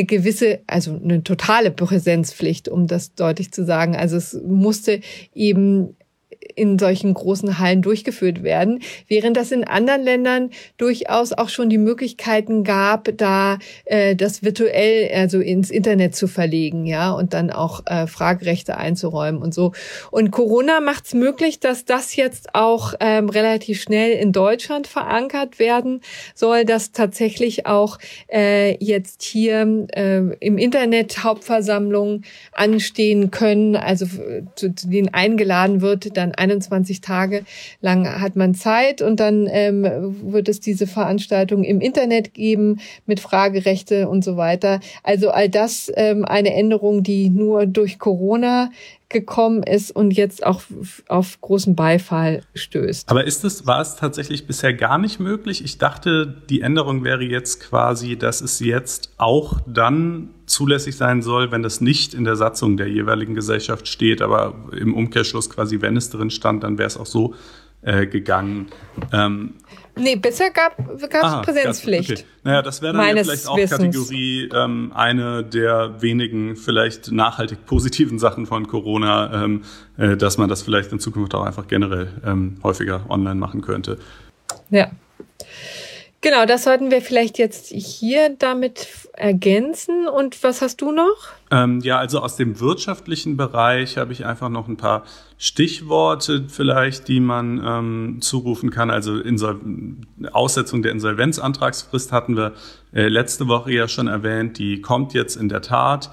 eine totale Präsenzpflicht, um das deutlich zu sagen. Also es musste eben in solchen großen Hallen durchgeführt werden, während das in anderen Ländern durchaus auch schon die Möglichkeiten gab, da das virtuell, also ins Internet zu verlegen, ja, und dann auch Fragerechte einzuräumen und so. Und Corona macht es möglich, dass das jetzt auch relativ schnell in Deutschland verankert werden soll, dass tatsächlich auch jetzt hier im Internet Hauptversammlungen anstehen können, also zu denen eingeladen wird, dann 21 Tage lang hat man Zeit und dann wird es diese Veranstaltung im Internet geben mit Fragerechte und so weiter. Also all das eine Änderung, die nur durch Corona gekommen ist und jetzt auch auf großen Beifall stößt. Aber war es tatsächlich bisher gar nicht möglich? Ich dachte, die Änderung wäre jetzt quasi, dass es jetzt auch dann zulässig sein soll, wenn das nicht in der Satzung der jeweiligen Gesellschaft steht, aber im Umkehrschluss quasi, wenn es drin stand, dann wäre es auch so gegangen. Nee, bisher gab es Präsenzpflicht. Okay. Naja, das wäre dann ja vielleicht auch Kategorie eine der wenigen vielleicht nachhaltig positiven Sachen von Corona, dass man das vielleicht in Zukunft auch einfach generell häufiger online machen könnte. Ja. Genau, das sollten wir vielleicht jetzt hier damit ergänzen. Und was hast du noch? Ja, also aus dem wirtschaftlichen Bereich habe ich einfach noch ein paar Stichworte vielleicht, die man zurufen kann. Also Aussetzung der Insolvenzantragsfrist hatten wir letzte Woche ja schon erwähnt. Die kommt jetzt in der Tat.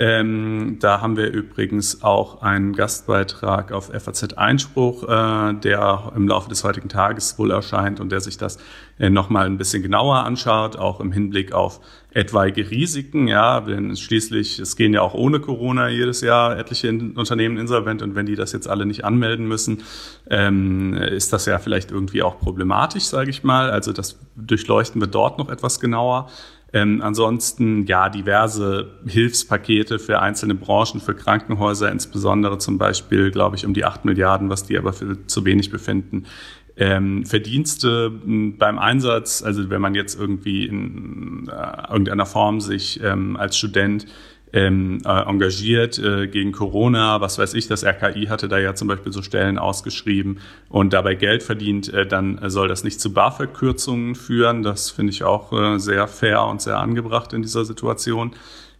Da haben wir übrigens auch einen Gastbeitrag auf FAZ Einspruch, der im Laufe des heutigen Tages wohl erscheint und der sich das nochmal ein bisschen genauer anschaut, auch im Hinblick auf etwaige Risiken. Ja, denn schließlich, es gehen ja auch ohne Corona jedes Jahr etliche Unternehmen insolvent und wenn die das jetzt alle nicht anmelden müssen, ist das ja vielleicht irgendwie auch problematisch, sage ich mal. Also das durchleuchten wir dort noch etwas genauer. Ansonsten ja diverse Hilfspakete für einzelne Branchen, für Krankenhäuser insbesondere zum Beispiel, glaube ich, um die 8 Milliarden, was die aber für zu wenig befinden. Verdienste beim Einsatz, also wenn man jetzt irgendwie in irgendeiner Form sich als Student engagiert gegen Corona, was weiß ich, das RKI hatte da ja zum Beispiel so Stellen ausgeschrieben und dabei Geld verdient, dann soll das nicht zu BAföG-Kürzungen führen. Das finde ich auch sehr fair und sehr angebracht in dieser Situation.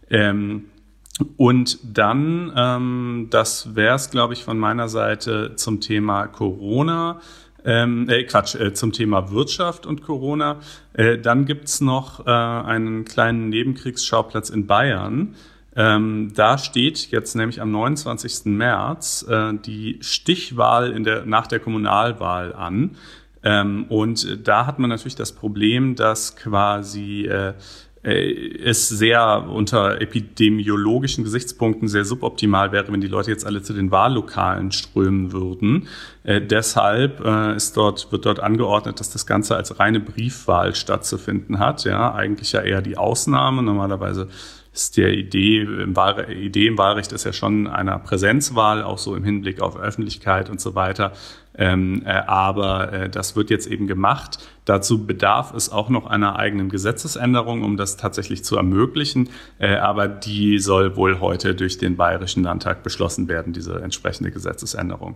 Und dann, das wäre es, glaube ich, von meiner Seite zum Thema Corona. Zum Thema Wirtschaft und Corona. Dann gibt's noch einen kleinen Nebenkriegsschauplatz in Bayern. Da steht jetzt nämlich am 29. März die Stichwahl nach der Kommunalwahl an. Und da hat man natürlich das Problem, dass quasi es sehr unter epidemiologischen Gesichtspunkten sehr suboptimal wäre, wenn die Leute jetzt alle zu den Wahllokalen strömen würden. Deshalb wird dort angeordnet, dass das Ganze als reine Briefwahl stattzufinden hat. Ja, eigentlich ja eher die Ausnahme. Normalerweise ist die Idee im Wahlrecht ist ja schon einer Präsenzwahl, auch so im Hinblick auf Öffentlichkeit und so weiter. Aber das wird jetzt eben gemacht. Dazu bedarf es auch noch einer eigenen Gesetzesänderung, um das tatsächlich zu ermöglichen. Aber die soll wohl heute durch den Bayerischen Landtag beschlossen werden, diese entsprechende Gesetzesänderung.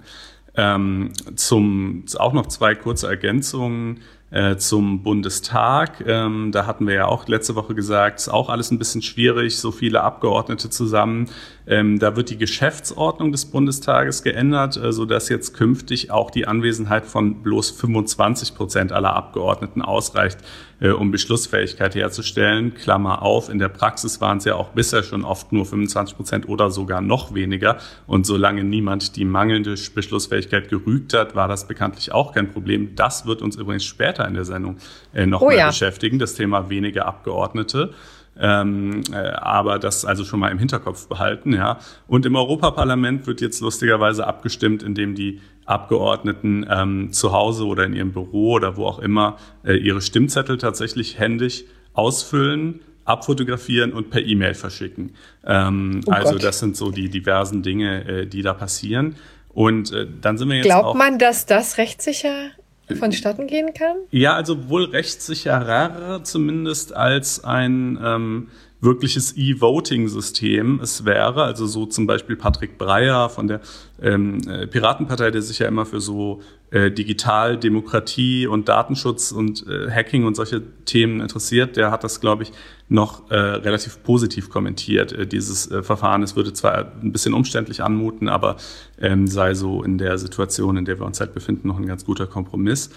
Auch noch 2 kurze Ergänzungen zum Bundestag. Da hatten wir ja auch letzte Woche gesagt, ist auch alles ein bisschen schwierig, so viele Abgeordnete zusammen. Da wird die Geschäftsordnung des Bundestages geändert, sodass jetzt künftig auch die Anwesenheit von bloß 25% aller Abgeordneten ausreicht, um Beschlussfähigkeit herzustellen. Klammer auf, in der Praxis waren es ja auch bisher schon oft nur 25% oder sogar noch weniger. Und solange niemand die mangelnde Beschlussfähigkeit gerügt hat, war das bekanntlich auch kein Problem. Das wird uns übrigens später in der Sendung noch mehr beschäftigen, das Thema wenige Abgeordnete. Aber das also schon mal im Hinterkopf behalten, ja. Und im Europaparlament wird jetzt lustigerweise abgestimmt, indem die Abgeordneten zu Hause oder in ihrem Büro oder wo auch immer ihre Stimmzettel tatsächlich händisch ausfüllen, abfotografieren und per E-Mail verschicken. Also das sind so die diversen Dinge, die da passieren. Und dann sind wir jetzt Glaubt man, dass das rechtssicher vonstatten gehen kann? Ja, also wohl rechtssicherer zumindest als ein wirkliches E-Voting-System es wäre. Also so zum Beispiel Patrick Breyer von der Piratenpartei, der sich ja immer für so Digitaldemokratie und Datenschutz und Hacking und solche Themen interessiert, der hat das, glaube ich, noch relativ positiv kommentiert, dieses Verfahren. Es würde zwar ein bisschen umständlich anmuten, aber sei so in der Situation, in der wir uns halt befinden, noch ein ganz guter Kompromiss.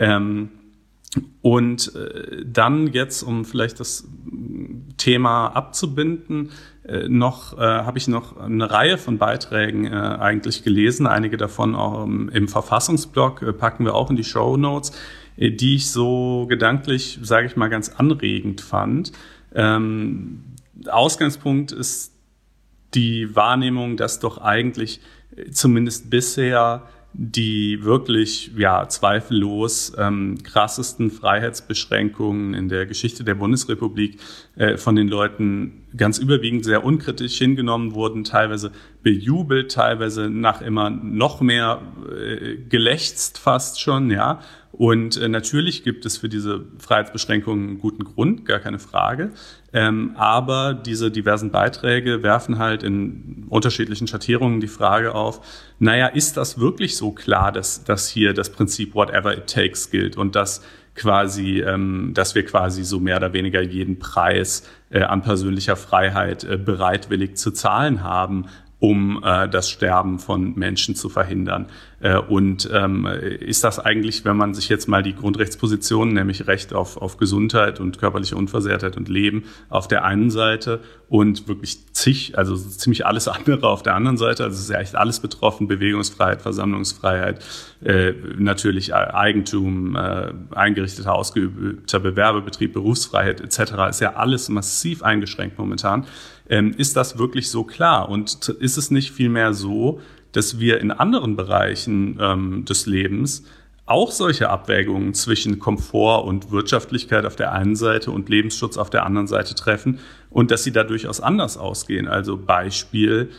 Und dann jetzt, um vielleicht das Thema abzubinden, habe ich noch eine Reihe von Beiträgen eigentlich gelesen, einige davon auch im Verfassungsblog, packen wir auch in die Shownotes, die ich so gedanklich, sage ich mal, ganz anregend fand. Ausgangspunkt ist die Wahrnehmung, dass doch eigentlich zumindest bisher die wirklich, zweifellos krassesten Freiheitsbeschränkungen in der Geschichte der Bundesrepublik von den Leuten ganz überwiegend sehr unkritisch hingenommen wurden, teilweise bejubelt, teilweise nach immer noch mehr gelächzt fast schon, ja. Und natürlich gibt es für diese Freiheitsbeschränkungen einen guten Grund, gar keine Frage. Aber diese diversen Beiträge werfen halt in unterschiedlichen Schattierungen die Frage auf, ist das wirklich so klar, dass hier das Prinzip whatever it takes gilt und dass wir quasi so mehr oder weniger jeden Preis an persönlicher Freiheit bereitwillig zu zahlen haben, um das Sterben von Menschen zu verhindern. Und ist das eigentlich, wenn man sich jetzt mal die Grundrechtspositionen, nämlich Recht auf Gesundheit und körperliche Unversehrtheit und Leben auf der einen Seite und wirklich also ziemlich alles andere auf der anderen Seite, also es ist ja echt alles betroffen, Bewegungsfreiheit, Versammlungsfreiheit, natürlich Eigentum, eingerichteter, ausgeübter Gewerbebetrieb, Berufsfreiheit etc., ist ja alles massiv eingeschränkt momentan. Ist das wirklich so klar? Und ist es nicht vielmehr so, dass wir in anderen Bereichen des Lebens auch solche Abwägungen zwischen Komfort und Wirtschaftlichkeit auf der einen Seite und Lebensschutz auf der anderen Seite treffen und dass sie da durchaus anders ausgehen? Also Beispiel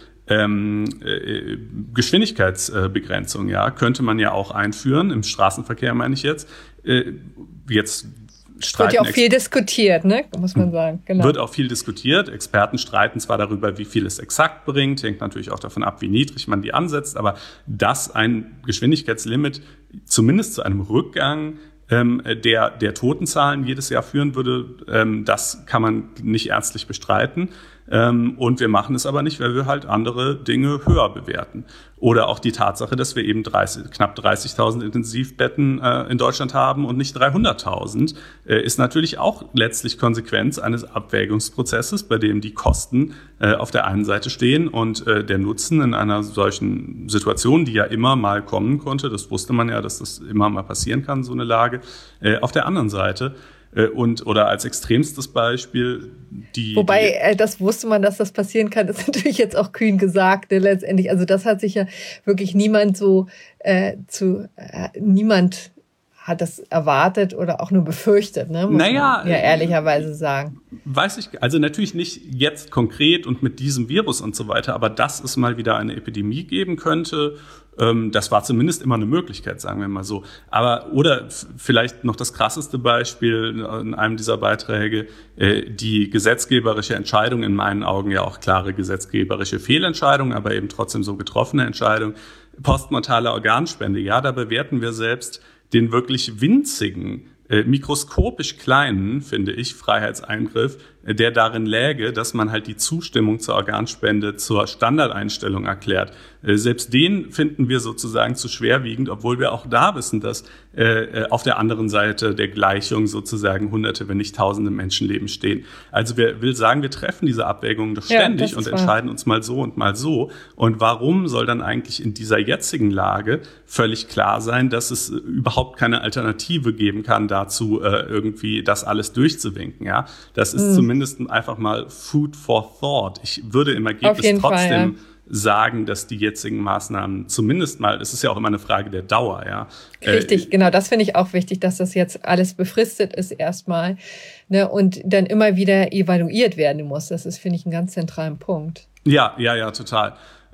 Geschwindigkeitsbegrenzung, könnte man ja auch einführen, im Straßenverkehr meine ich jetzt. Wird ja auch viel diskutiert, ne? Muss man sagen. Genau. Wird auch viel diskutiert. Experten streiten zwar darüber, wie viel es exakt bringt, hängt natürlich auch davon ab, wie niedrig man die ansetzt, aber dass ein Geschwindigkeitslimit zumindest zu einem Rückgang der Totenzahlen jedes Jahr führen würde, das kann man nicht ernstlich bestreiten. Und wir machen es aber nicht, weil wir halt andere Dinge höher bewerten. Oder auch die Tatsache, dass wir eben knapp 30.000 Intensivbetten in Deutschland haben und nicht 300.000, ist natürlich auch letztlich Konsequenz eines Abwägungsprozesses, bei dem die Kosten auf der einen Seite stehen und der Nutzen in einer solchen Situation, die ja immer mal kommen konnte, das wusste man ja, dass das immer mal passieren kann, so eine Lage, auf der anderen Seite. Oder als extremstes Beispiel Wobei, das wusste man, dass das passieren kann, ist natürlich jetzt auch kühn gesagt, letztendlich. Also das hat sich ja wirklich niemand niemand hat das erwartet oder auch nur befürchtet, ne? Muss man ja ehrlicherweise sagen. Weiß ich, also natürlich nicht jetzt konkret und mit diesem Virus und so weiter, aber dass es mal wieder eine Epidemie geben könnte, das war zumindest immer eine Möglichkeit, sagen wir mal so. Oder vielleicht noch das krasseste Beispiel in einem dieser Beiträge, die gesetzgeberische Entscheidung, in meinen Augen ja auch klare gesetzgeberische Fehlentscheidung, aber eben trotzdem so getroffene Entscheidung, postmortale Organspende. Ja, da bewerten wir selbst den wirklich winzigen, mikroskopisch kleinen, finde ich, Freiheitseingriff, der darin läge, dass man halt die Zustimmung zur Organspende zur Standardeinstellung erklärt. Selbst den finden wir sozusagen zu schwerwiegend, obwohl wir auch da wissen, dass auf der anderen Seite der Gleichung sozusagen Hunderte, wenn nicht Tausende Menschenleben stehen. Also wir treffen diese Abwägungen doch ständig und entscheiden uns mal so und mal so. Und warum soll dann eigentlich in dieser jetzigen Lage völlig klar sein, dass es überhaupt keine Alternative geben kann dazu, irgendwie das alles durchzuwinken? Ja, das ist zumindest einfach mal Food for Thought. Ich würde im Ergebnis trotzdem sagen, dass die jetzigen Maßnahmen zumindest mal, es ist ja auch immer eine Frage der Dauer, ja. Richtig, genau, das finde ich auch wichtig, dass das jetzt alles befristet ist erstmal, ne, und dann immer wieder evaluiert werden muss. Das ist, finde ich, ein ganz zentraler Punkt. Ja, total.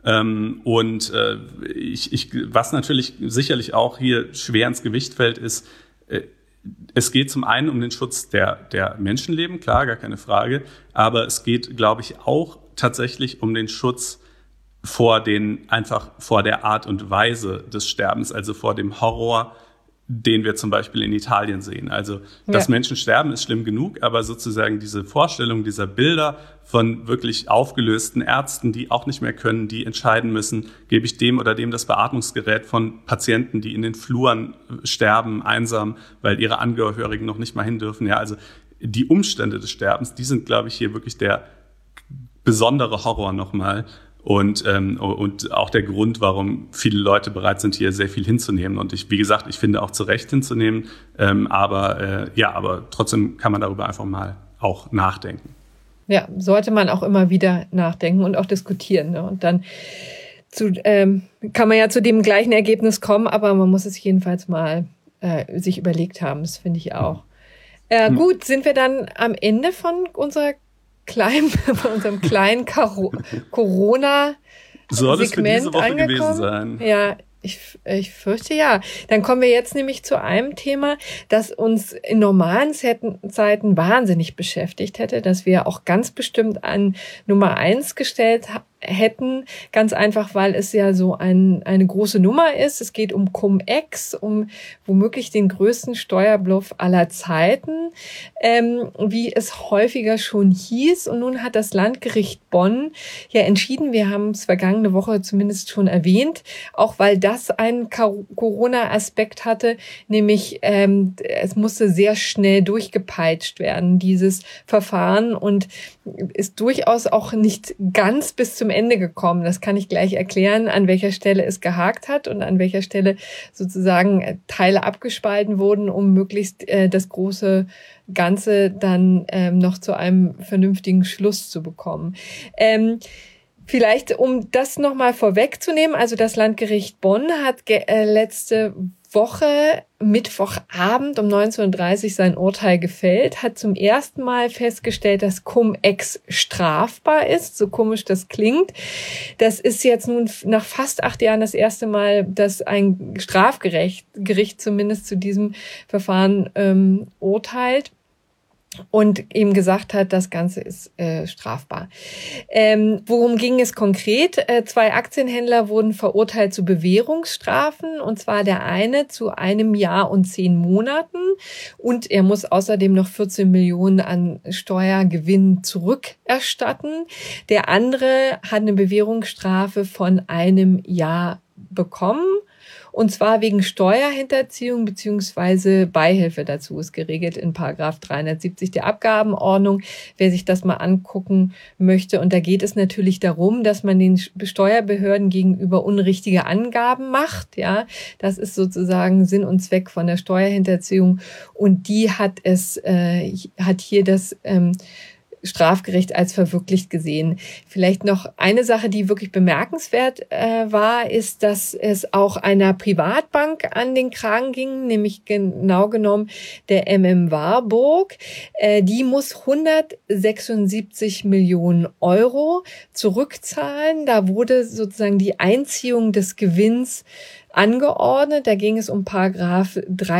Was natürlich sicherlich auch hier schwer ins Gewicht fällt, ist, es geht zum einen um den Schutz der Menschenleben, klar, gar keine Frage, aber es geht, glaube ich, auch tatsächlich um den Schutz vor der Art und Weise des Sterbens, also vor dem Horror, den wir zum Beispiel in Italien sehen. Also, dass Menschen sterben, ist schlimm genug, aber sozusagen diese Vorstellung dieser Bilder von wirklich aufgelösten Ärzten, die auch nicht mehr können, die entscheiden müssen, gebe ich dem oder dem das Beatmungsgerät, von Patienten, die in den Fluren sterben, einsam, weil ihre Angehörigen noch nicht mal hin dürfen. Ja, also die Umstände des Sterbens, die sind, glaube ich, hier wirklich der besondere Horror nochmal. Und auch der Grund, warum viele Leute bereit sind, hier sehr viel hinzunehmen. Und ich finde auch zu Recht hinzunehmen. Aber trotzdem kann man darüber einfach mal auch nachdenken. Ja, sollte man auch immer wieder nachdenken und auch diskutieren. Ne? Und dann kann man ja zu dem gleichen Ergebnis kommen, aber man muss es jedenfalls mal sich überlegt haben. Das finde ich auch. Gut, sind wir dann am Ende von unserem kleinen Corona-Segment soll es für diese Woche angekommen gewesen sein? Ja, ich fürchte ja. Dann kommen wir jetzt nämlich zu einem Thema, das uns in normalen Zeiten wahnsinnig beschäftigt hätte, das wir auch ganz bestimmt an Nummer 1 gestellt hätten, ganz einfach, weil es ja so eine große Nummer ist. Es geht um Cum-Ex, um womöglich den größten Steuerbluff aller Zeiten, wie es häufiger schon hieß. Und nun hat das Landgericht Bonn ja entschieden, wir haben es vergangene Woche zumindest schon erwähnt, auch weil das einen Corona-Aspekt hatte, nämlich es musste sehr schnell durchgepeitscht werden, dieses Verfahren, und ist durchaus auch nicht ganz bis zum Ende gekommen. Das kann ich gleich erklären, an welcher Stelle es gehakt hat und an welcher Stelle sozusagen Teile abgespalten wurden, um möglichst das große Ganze dann noch zu einem vernünftigen Schluss zu bekommen. Vielleicht, um das nochmal vorwegzunehmen, also das Landgericht Bonn hat letzte Woche, Mittwochabend um 19:30 Uhr sein Urteil gefällt, hat zum ersten Mal festgestellt, dass Cum-Ex strafbar ist, so komisch das klingt. Das ist jetzt nun nach fast 8 Jahren das erste Mal, dass ein Strafgericht zumindest zu diesem Verfahren urteilt. und ihm gesagt hat, das Ganze ist strafbar. Worum ging es konkret? 2 Aktienhändler wurden verurteilt zu Bewährungsstrafen, und zwar der eine zu 1 Jahr und 10 Monaten, und er muss außerdem noch 14 Millionen an Steuergewinn zurückerstatten. Der andere hat eine Bewährungsstrafe von 1 Jahr bekommen. Und zwar wegen Steuerhinterziehung bzw. Beihilfe dazu ist geregelt in Paragraph 370 der Abgabenordnung, wer sich das mal angucken möchte. Und da geht es natürlich darum, dass man den Steuerbehörden gegenüber unrichtige Angaben macht. Ja, das ist sozusagen Sinn und Zweck von der Steuerhinterziehung. Und die hat hier das Strafgericht als verwirklicht gesehen. Vielleicht noch eine Sache, die wirklich bemerkenswert war, ist, dass es auch einer Privatbank an den Kragen ging, nämlich genau genommen der Warburg. Die muss 176 Millionen Euro zurückzahlen. Da wurde sozusagen die Einziehung des Gewinns angeordnet. Da ging es um Paragraph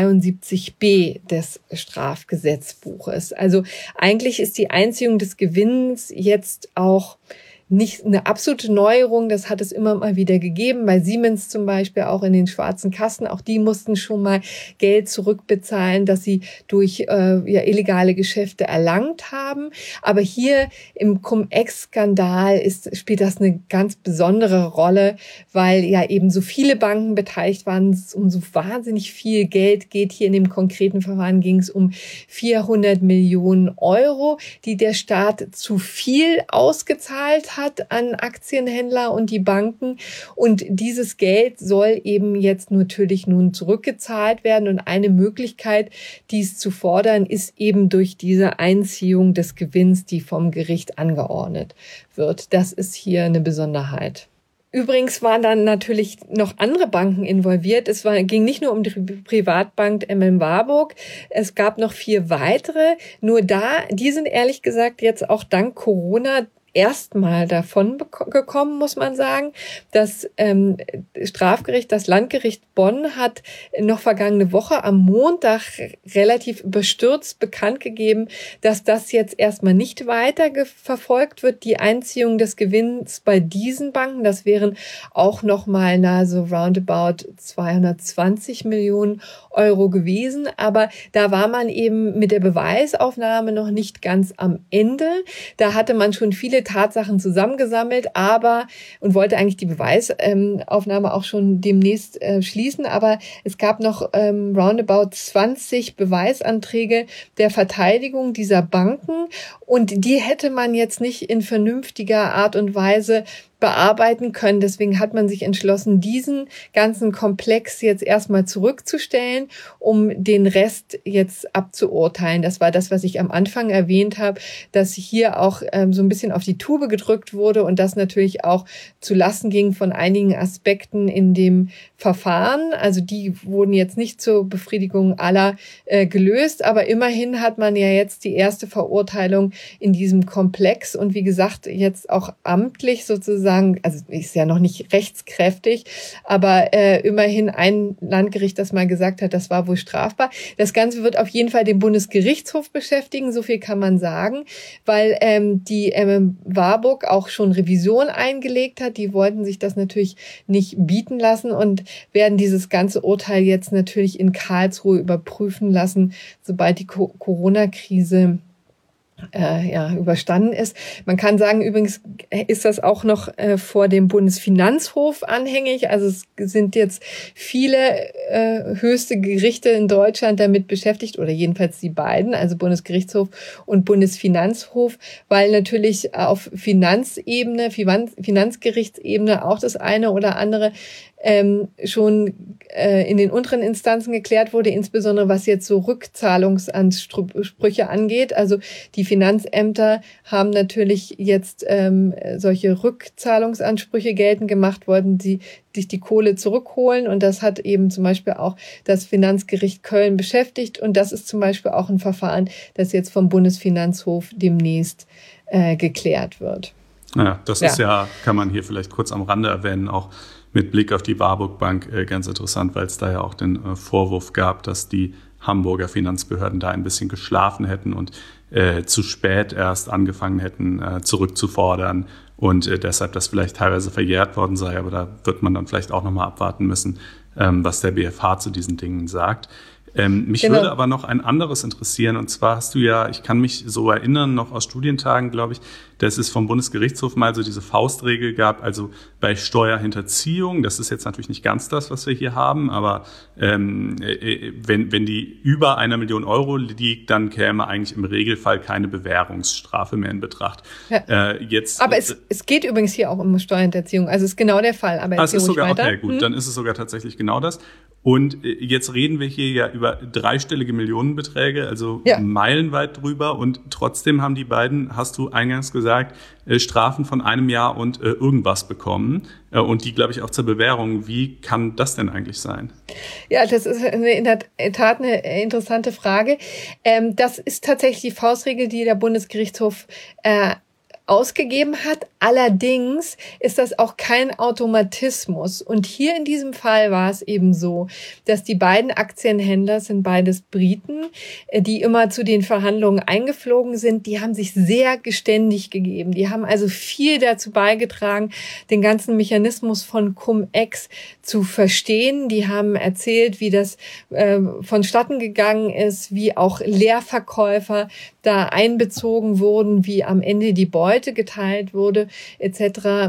73b des Strafgesetzbuches. Also eigentlich ist die Einziehung des Gewinns jetzt auch nicht eine absolute Neuerung, das hat es immer mal wieder gegeben, bei Siemens zum Beispiel auch in den schwarzen Kassen, auch die mussten schon mal Geld zurückbezahlen, das sie durch illegale Geschäfte erlangt haben. Aber hier im Cum-Ex-Skandal spielt das eine ganz besondere Rolle, weil ja eben so viele Banken beteiligt waren, es um so wahnsinnig viel Geld geht. Hier in dem konkreten Verfahren ging es um 400 Millionen Euro, die der Staat zu viel ausgezahlt hat an Aktienhändler und die Banken. Und dieses Geld soll eben jetzt natürlich nun zurückgezahlt werden. Und eine Möglichkeit, dies zu fordern, ist eben durch diese Einziehung des Gewinns, die vom Gericht angeordnet wird. Das ist hier eine Besonderheit. Übrigens waren dann natürlich noch andere Banken involviert. Ging nicht nur um die Privatbank Warburg, es gab noch 4 weitere. Nur die sind ehrlich gesagt jetzt auch dank Corona erstmal davon gekommen, muss man sagen. Das Strafgericht, das Landgericht Bonn hat noch vergangene Woche am Montag relativ überstürzt bekannt gegeben, dass das jetzt erstmal nicht weiter verfolgt wird, die Einziehung des Gewinns bei diesen Banken. Das wären auch nochmal so roundabout 220 Millionen Euro gewesen. Aber da war man eben mit der Beweisaufnahme noch nicht ganz am Ende. Da hatte man schon viele Tatsachen zusammengesammelt, und wollte eigentlich die Beweisaufnahme auch schon demnächst schließen, aber es gab noch roundabout 20 Beweisanträge der Verteidigung dieser Banken, und die hätte man jetzt nicht in vernünftiger Art und Weise bearbeiten können. Deswegen hat man sich entschlossen, diesen ganzen Komplex jetzt erstmal zurückzustellen, um den Rest jetzt abzuurteilen. Das war das, was ich am Anfang erwähnt habe, dass hier auch so ein bisschen auf die Tube gedrückt wurde und das natürlich auch zu Lasten ging von einigen Aspekten in dem Verfahren. Also die wurden jetzt nicht zur Befriedigung aller gelöst, aber immerhin hat man ja jetzt die erste Verurteilung in diesem Komplex und wie gesagt, jetzt auch amtlich sozusagen, also ist ja noch nicht rechtskräftig, aber immerhin ein Landgericht, das mal gesagt hat, das war wohl strafbar. Das Ganze wird auf jeden Fall den Bundesgerichtshof beschäftigen, so viel kann man sagen, weil die Warburg auch schon Revision eingelegt hat. Die wollten sich das natürlich nicht bieten lassen und werden dieses ganze Urteil jetzt natürlich in Karlsruhe überprüfen lassen, sobald die Corona-Krise überstanden ist. Man kann sagen, übrigens ist das auch noch vor dem Bundesfinanzhof anhängig. Also es sind jetzt viele höchste Gerichte in Deutschland damit beschäftigt, oder jedenfalls die beiden, also Bundesgerichtshof und Bundesfinanzhof, weil natürlich auf Finanzgerichtsebene auch das eine oder andere schon in den unteren Instanzen geklärt wurde, insbesondere was jetzt so Rückzahlungsansprüche angeht. Also die Finanzämter haben natürlich jetzt solche Rückzahlungsansprüche geltend gemacht, wollten sie sich die Kohle zurückholen, und das hat eben zum Beispiel auch das Finanzgericht Köln beschäftigt, und das ist zum Beispiel auch ein Verfahren, das jetzt vom Bundesfinanzhof demnächst geklärt wird. Ja, das ist ja, kann man hier vielleicht kurz am Rande erwähnen, auch mit Blick auf die Warburg Bank ganz interessant, weil es da ja auch den Vorwurf gab, dass die Hamburger Finanzbehörden da ein bisschen geschlafen hätten und zu spät erst angefangen hätten, zurückzufordern und deshalb das vielleicht teilweise verjährt worden sei. Aber da wird man dann vielleicht auch nochmal abwarten müssen, was der BfH zu diesen Dingen sagt. Mich würde aber noch ein anderes interessieren, und zwar hast du ja, ich kann mich so erinnern, noch aus Studientagen, glaube ich, dass es vom Bundesgerichtshof mal so diese Faustregel gab, also bei Steuerhinterziehung, das ist jetzt natürlich nicht ganz das, was wir hier haben, aber wenn die über 1 Million Euro liegt, dann käme eigentlich im Regelfall keine Bewährungsstrafe mehr in Betracht. Ja. Aber es geht übrigens hier auch um Steuerhinterziehung, also ist genau der Fall. Aber es ist sogar, okay, gut, dann ist es sogar tatsächlich genau das. Und jetzt reden wir hier ja über dreistellige Millionenbeträge, also meilenweit drüber. Und trotzdem haben die beiden, hast du eingangs gesagt, Strafen von 1 Jahr und irgendwas bekommen. Und die, glaube ich, auch zur Bewährung. Wie kann das denn eigentlich sein? Ja, das ist in der Tat eine interessante Frage. Das ist tatsächlich die Faustregel, die der Bundesgerichtshof ausgegeben hat. Allerdings ist das auch kein Automatismus. Und hier in diesem Fall war es eben so, dass die beiden Aktienhändler, sind beides Briten, die immer zu den Verhandlungen eingeflogen sind, die haben sich sehr geständig gegeben. Die haben also viel dazu beigetragen, den ganzen Mechanismus von Cum-Ex zu verstehen. Die haben erzählt, wie das vonstatten gegangen ist, wie auch Leerverkäufer da einbezogen wurden, wie am Ende die Beute geteilt wurde, etc.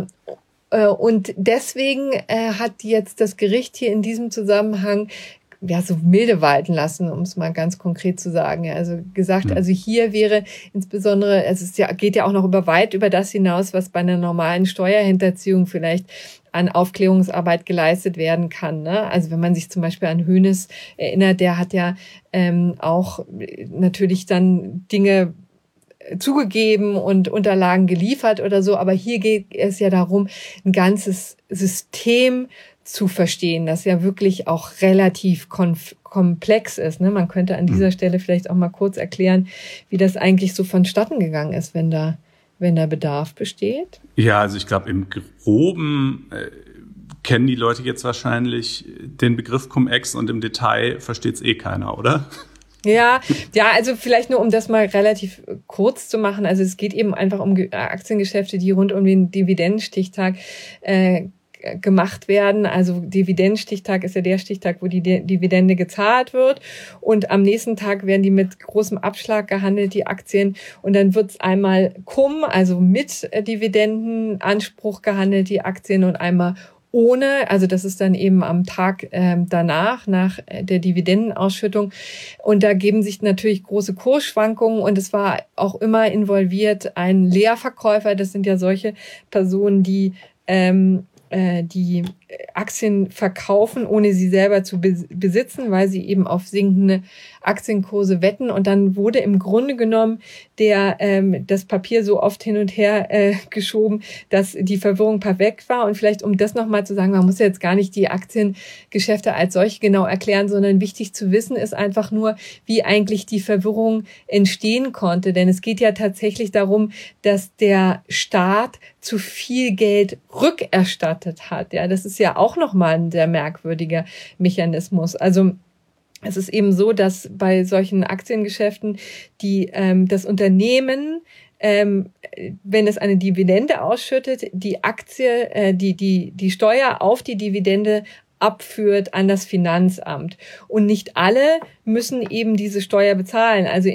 Und deswegen hat jetzt das Gericht hier in diesem Zusammenhang so milde walten lassen, um es mal ganz konkret zu sagen. Ja, also gesagt, also hier wäre insbesondere, geht ja auch noch weit über das hinaus, was bei einer normalen Steuerhinterziehung vielleicht an Aufklärungsarbeit geleistet werden kann. Ne? Also wenn man sich zum Beispiel an Hoeneß erinnert, der hat ja auch natürlich dann Dinge zugegeben und Unterlagen geliefert oder so. Aber hier geht es ja darum, ein ganzes System zu verstehen, das ja wirklich auch relativ komplex ist. Ne? Man könnte an dieser Stelle vielleicht auch mal kurz erklären, wie das eigentlich so vonstatten gegangen ist, wenn da Bedarf besteht. Ja, also ich glaube, im Groben kennen die Leute jetzt wahrscheinlich den Begriff Cum-Ex und im Detail versteht es keiner, oder? Ja, also vielleicht nur, um das mal relativ kurz zu machen. Also es geht eben einfach um Aktiengeschäfte, die rund um den Dividendenstichtag gemacht werden. Also Dividendenstichtag ist ja der Stichtag, wo die Dividende gezahlt wird. Und am nächsten Tag werden die mit großem Abschlag gehandelt, die Aktien. Und dann wird es einmal cum, also mit Dividendenanspruch gehandelt, die Aktien, und einmal ohne, also das ist dann eben am Tag danach, nach der Dividendenausschüttung. Und da geben sich natürlich große Kursschwankungen, und es war auch immer involviert ein Leerverkäufer. Das sind ja solche Personen, die Aktien verkaufen, ohne sie selber zu besitzen, weil sie eben auf sinkende Aktienkurse wetten. Und dann wurde im Grunde genommen das Papier so oft hin und her geschoben, dass die Verwirrung perfekt war. Und vielleicht, um das nochmal zu sagen, man muss jetzt gar nicht die Aktiengeschäfte als solche genau erklären, sondern wichtig zu wissen ist einfach nur, wie eigentlich die Verwirrung entstehen konnte. Denn es geht ja tatsächlich darum, dass der Staat zu viel Geld rückerstattet hat. Ja, das ist ja auch nochmal ein sehr merkwürdiger Mechanismus. Also es ist eben so, dass bei solchen Aktiengeschäften das Unternehmen, wenn es eine Dividende ausschüttet, die Aktie, die Steuer auf die Dividende abführt an das Finanzamt. Und nicht alle müssen eben diese Steuer bezahlen. Also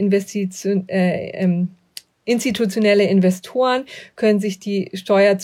institutionelle Investoren können sich die Steuer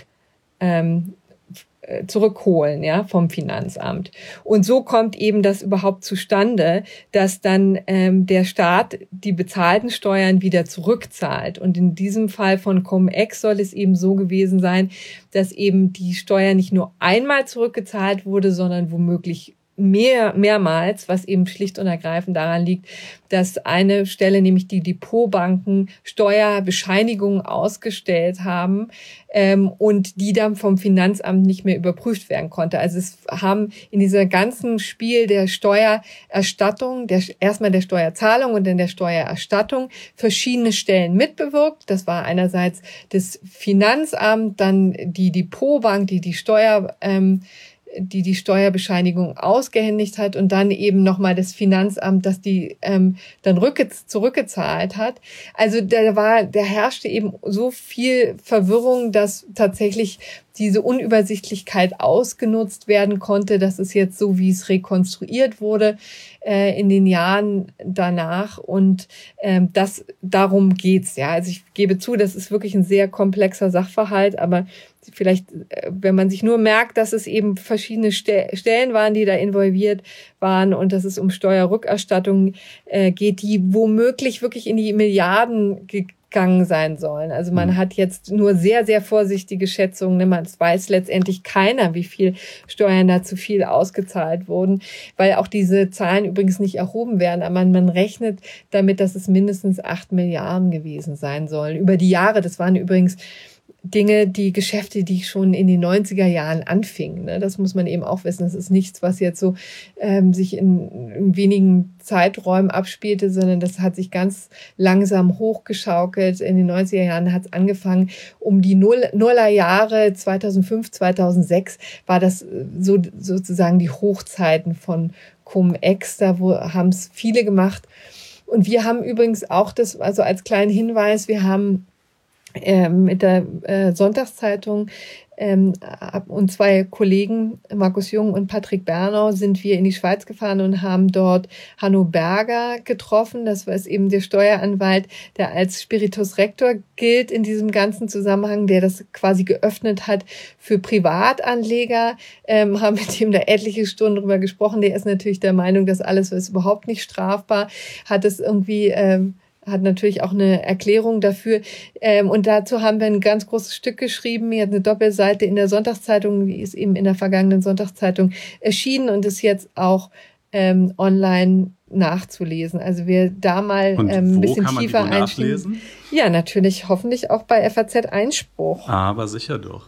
zurückholen, ja, vom Finanzamt. Und so kommt eben das überhaupt zustande, dass dann der Staat die bezahlten Steuern wieder zurückzahlt. Und in diesem Fall von Cum-Ex soll es eben so gewesen sein, dass eben die Steuer nicht nur einmal zurückgezahlt wurde, sondern womöglich mehrmals, was eben schlicht und ergreifend daran liegt, dass eine Stelle, nämlich die Depotbanken, Steuerbescheinigungen ausgestellt haben und die dann vom Finanzamt nicht mehr überprüft werden konnte. Also es haben in dieser ganzen Spiel der Steuererstattung, erstmal der Steuerzahlung und dann der Steuererstattung, verschiedene Stellen mitbewirkt. Das war einerseits das Finanzamt, dann die Depotbank, die Steuer die Steuerbescheinigung ausgehändigt hat und dann eben nochmal das Finanzamt, das die dann zurückgezahlt hat. Also da herrschte eben so viel Verwirrung, dass tatsächlich diese Unübersichtlichkeit ausgenutzt werden konnte. Das ist jetzt so, wie es rekonstruiert wurde in den Jahren danach. Und darum geht's. Ja, also ich gebe zu, das ist wirklich ein sehr komplexer Sachverhalt, aber vielleicht, wenn man sich nur merkt, dass es eben verschiedene Stellen waren, die da involviert waren und dass es um Steuerrückerstattung geht, die womöglich wirklich in die Milliarden gegangen sein sollen. Also man hat jetzt nur sehr, sehr vorsichtige Schätzungen. Ne? Man weiß letztendlich keiner, wie viel Steuern da zu viel ausgezahlt wurden, weil auch diese Zahlen übrigens nicht erhoben werden. Aber man rechnet damit, dass es mindestens 8 Milliarden gewesen sein sollen. Über die Jahre, das waren übrigens die Geschäfte, die schon in den 90er Jahren anfingen. Ne? Das muss man eben auch wissen. Das ist nichts, was jetzt so sich in wenigen Zeiträumen abspielte, sondern das hat sich ganz langsam hochgeschaukelt. In den 90er Jahren hat es angefangen. Um die Nullerjahre 2005, 2006 war das sozusagen die Hochzeiten von Cum-Ex. Da haben es viele gemacht. Und wir haben übrigens auch das, also als kleinen Hinweis, wir haben mit der Sonntagszeitung und 2 Kollegen, Markus Jung und Patrick Bernau, sind wir in die Schweiz gefahren und haben dort Hanno Berger getroffen. Das war eben der Steueranwalt, der als Spiritus Rector gilt in diesem ganzen Zusammenhang, der das quasi geöffnet hat für Privatanleger. Haben mit ihm da etliche Stunden drüber gesprochen. Der ist natürlich der Meinung, dass alles ist überhaupt nicht strafbar, hat es irgendwie hat natürlich auch eine Erklärung dafür. Und dazu haben wir ein ganz großes Stück geschrieben. Hier hat eine Doppelseite in der Sonntagszeitung, die ist eben in der vergangenen Sonntagszeitung erschienen und ist jetzt auch online nachzulesen. Also wer da mal ein bisschen tiefer einsteigen. Ja, natürlich, hoffentlich auch bei FAZ Einspruch. Aber sicher doch.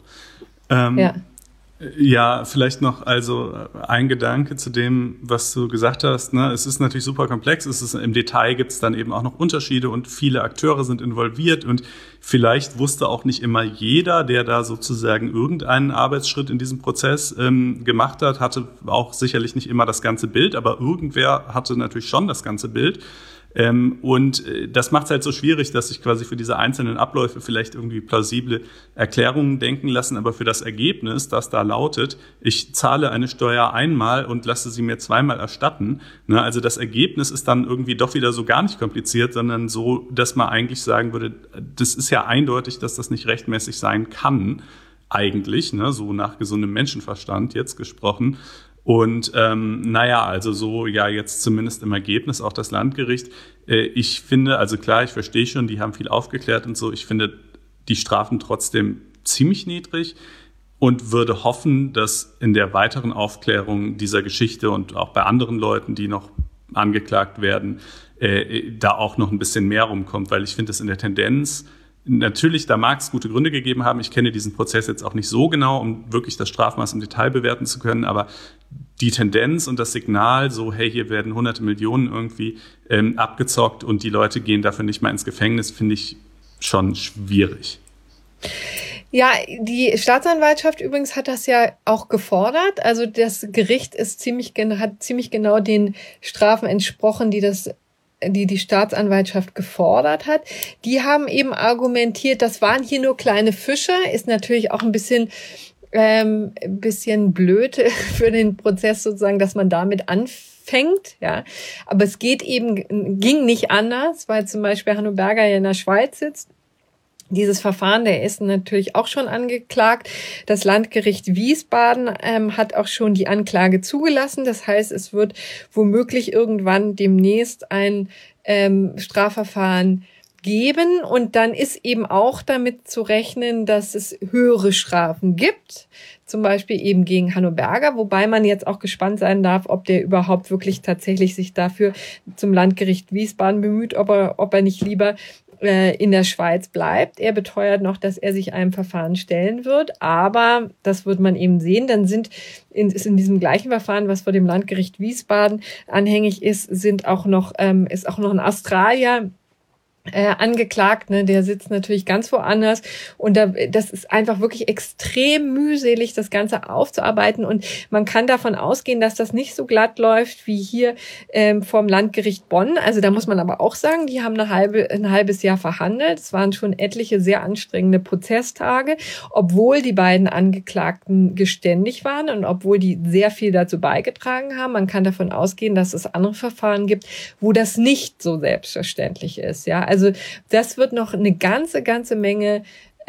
Ja, vielleicht noch also ein Gedanke zu dem, was du gesagt hast. Ne? Es ist natürlich super komplex. Im Detail gibt es dann eben auch noch Unterschiede und viele Akteure sind involviert und vielleicht wusste auch nicht immer jeder, der da sozusagen irgendeinen Arbeitsschritt in diesem Prozess gemacht hat, hatte auch sicherlich nicht immer das ganze Bild, aber irgendwer hatte natürlich schon das ganze Bild. Und das macht es halt so schwierig, dass sich quasi für diese einzelnen Abläufe vielleicht irgendwie plausible Erklärungen denken lassen, aber für das Ergebnis, das da lautet, ich zahle eine Steuer einmal und lasse sie mir zweimal erstatten. Ne? Also das Ergebnis ist dann irgendwie doch wieder so gar nicht kompliziert, sondern so, dass man eigentlich sagen würde, das ist ja eindeutig, dass das nicht rechtmäßig sein kann, eigentlich, ne? So nach gesundem Menschenverstand jetzt gesprochen. Und also so ja jetzt zumindest im Ergebnis auch das Landgericht. Ich finde, also klar, ich verstehe schon, die haben viel aufgeklärt und so. Ich finde die Strafen trotzdem ziemlich niedrig und würde hoffen, dass in der weiteren Aufklärung dieser Geschichte und auch bei anderen Leuten, die noch angeklagt werden, da auch noch ein bisschen mehr rumkommt, weil ich finde es in der Tendenz natürlich, da mag es gute Gründe gegeben haben. Ich kenne diesen Prozess jetzt auch nicht so genau, um wirklich das Strafmaß im Detail bewerten zu können. Aber die Tendenz und das Signal, so hey, hier werden hunderte Millionen irgendwie abgezockt und die Leute gehen dafür nicht mal ins Gefängnis, finde ich schon schwierig. Ja, die Staatsanwaltschaft übrigens hat das ja auch gefordert. Also das Gericht hat ziemlich genau den Strafen entsprochen, die Staatsanwaltschaft gefordert hat. Die haben eben argumentiert, das waren hier nur kleine Fische, ist natürlich auch ein bisschen blöd für den Prozess sozusagen, dass man damit anfängt, ja. Aber es ging nicht anders, weil zum Beispiel Hanno Berger ja in der Schweiz sitzt. Dieses Verfahren, der ist natürlich auch schon angeklagt. Das Landgericht Wiesbaden hat auch schon die Anklage zugelassen. Das heißt, es wird womöglich irgendwann demnächst ein Strafverfahren geben. Und dann ist eben auch damit zu rechnen, dass es höhere Strafen gibt. Zum Beispiel eben gegen Hanno Berger, wobei man jetzt auch gespannt sein darf, ob der überhaupt wirklich tatsächlich sich dafür zum Landgericht Wiesbaden bemüht, ob er nicht lieber in der Schweiz bleibt. Er beteuert noch, dass er sich einem Verfahren stellen wird, aber das wird man eben sehen. Dann ist in diesem gleichen Verfahren, was vor dem Landgericht Wiesbaden anhängig ist, ist auch noch ein Australier angeklagt, ne, der sitzt natürlich ganz woanders und das ist einfach wirklich extrem mühselig, das Ganze aufzuarbeiten und man kann davon ausgehen, dass das nicht so glatt läuft wie hier vom Landgericht Bonn. Also da muss man aber auch sagen, die haben ein halbes Jahr verhandelt. Es waren schon etliche sehr anstrengende Prozesstage, obwohl die beiden Angeklagten geständig waren und obwohl die sehr viel dazu beigetragen haben. Man kann davon ausgehen, dass es andere Verfahren gibt, wo das nicht so selbstverständlich ist, ja. Also das wird noch eine ganze Menge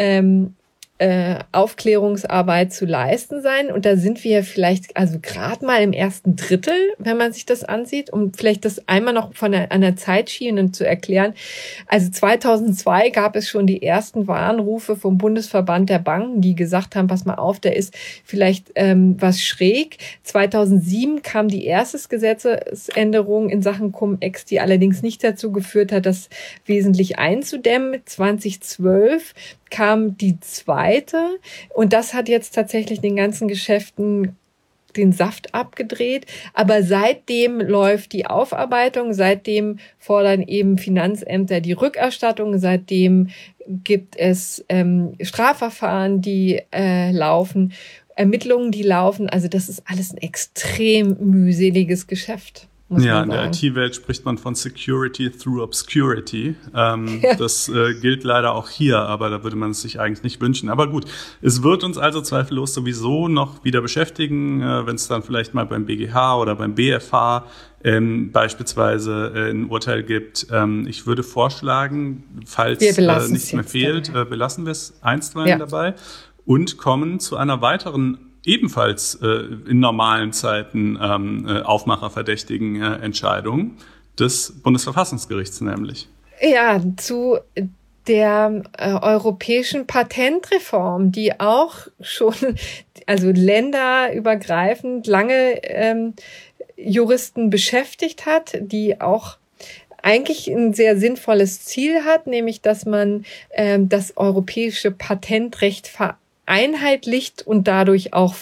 Aufklärungsarbeit zu leisten sein. Und da sind wir vielleicht also gerade mal im ersten Drittel, wenn man sich das ansieht, um vielleicht das einmal noch von einer Zeitschiene zu erklären. Also 2002 gab es schon die ersten Warnrufe vom Bundesverband der Banken, die gesagt haben, pass mal auf, da ist vielleicht was schräg. 2007 kam die erste Gesetzesänderung in Sachen Cum-Ex, die allerdings nicht dazu geführt hat, das wesentlich einzudämmen. 2012 kam die zweite und das hat jetzt tatsächlich den ganzen Geschäften den Saft abgedreht. Aber seitdem läuft die Aufarbeitung, seitdem fordern eben Finanzämter die Rückerstattung, seitdem gibt es Strafverfahren, die laufen, Ermittlungen, die laufen. Also das ist alles ein extrem mühseliges Geschäft. Ja, in der IT-Welt spricht man von Security through Obscurity. Das gilt leider auch hier, aber da würde man es sich eigentlich nicht wünschen. Aber gut, es wird uns also zweifellos sowieso noch wieder beschäftigen, wenn es dann vielleicht mal beim BGH oder beim BFH beispielsweise ein Urteil gibt. Ich würde vorschlagen, falls nichts mehr fehlt, belassen wir es einstweilen dabei und kommen zu einer weiteren ebenfalls in normalen Zeiten aufmacherverdächtigen Entscheidung des Bundesverfassungsgerichts nämlich. Ja, zu der europäischen Patentreform, die auch schon, also länderübergreifend lange Juristen beschäftigt hat, die auch eigentlich ein sehr sinnvolles Ziel hat, nämlich dass man das europäische Patentrecht vereinheitlicht und dadurch auch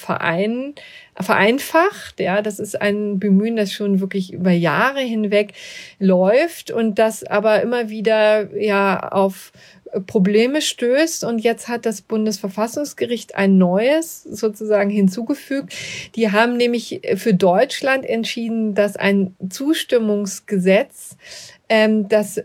vereinfacht. Ja, das ist ein Bemühen, das schon wirklich über Jahre hinweg läuft und das aber immer wieder auf Probleme stößt. Und jetzt hat das Bundesverfassungsgericht ein neues sozusagen hinzugefügt. Die haben nämlich für Deutschland entschieden, dass ein Zustimmungsgesetz, das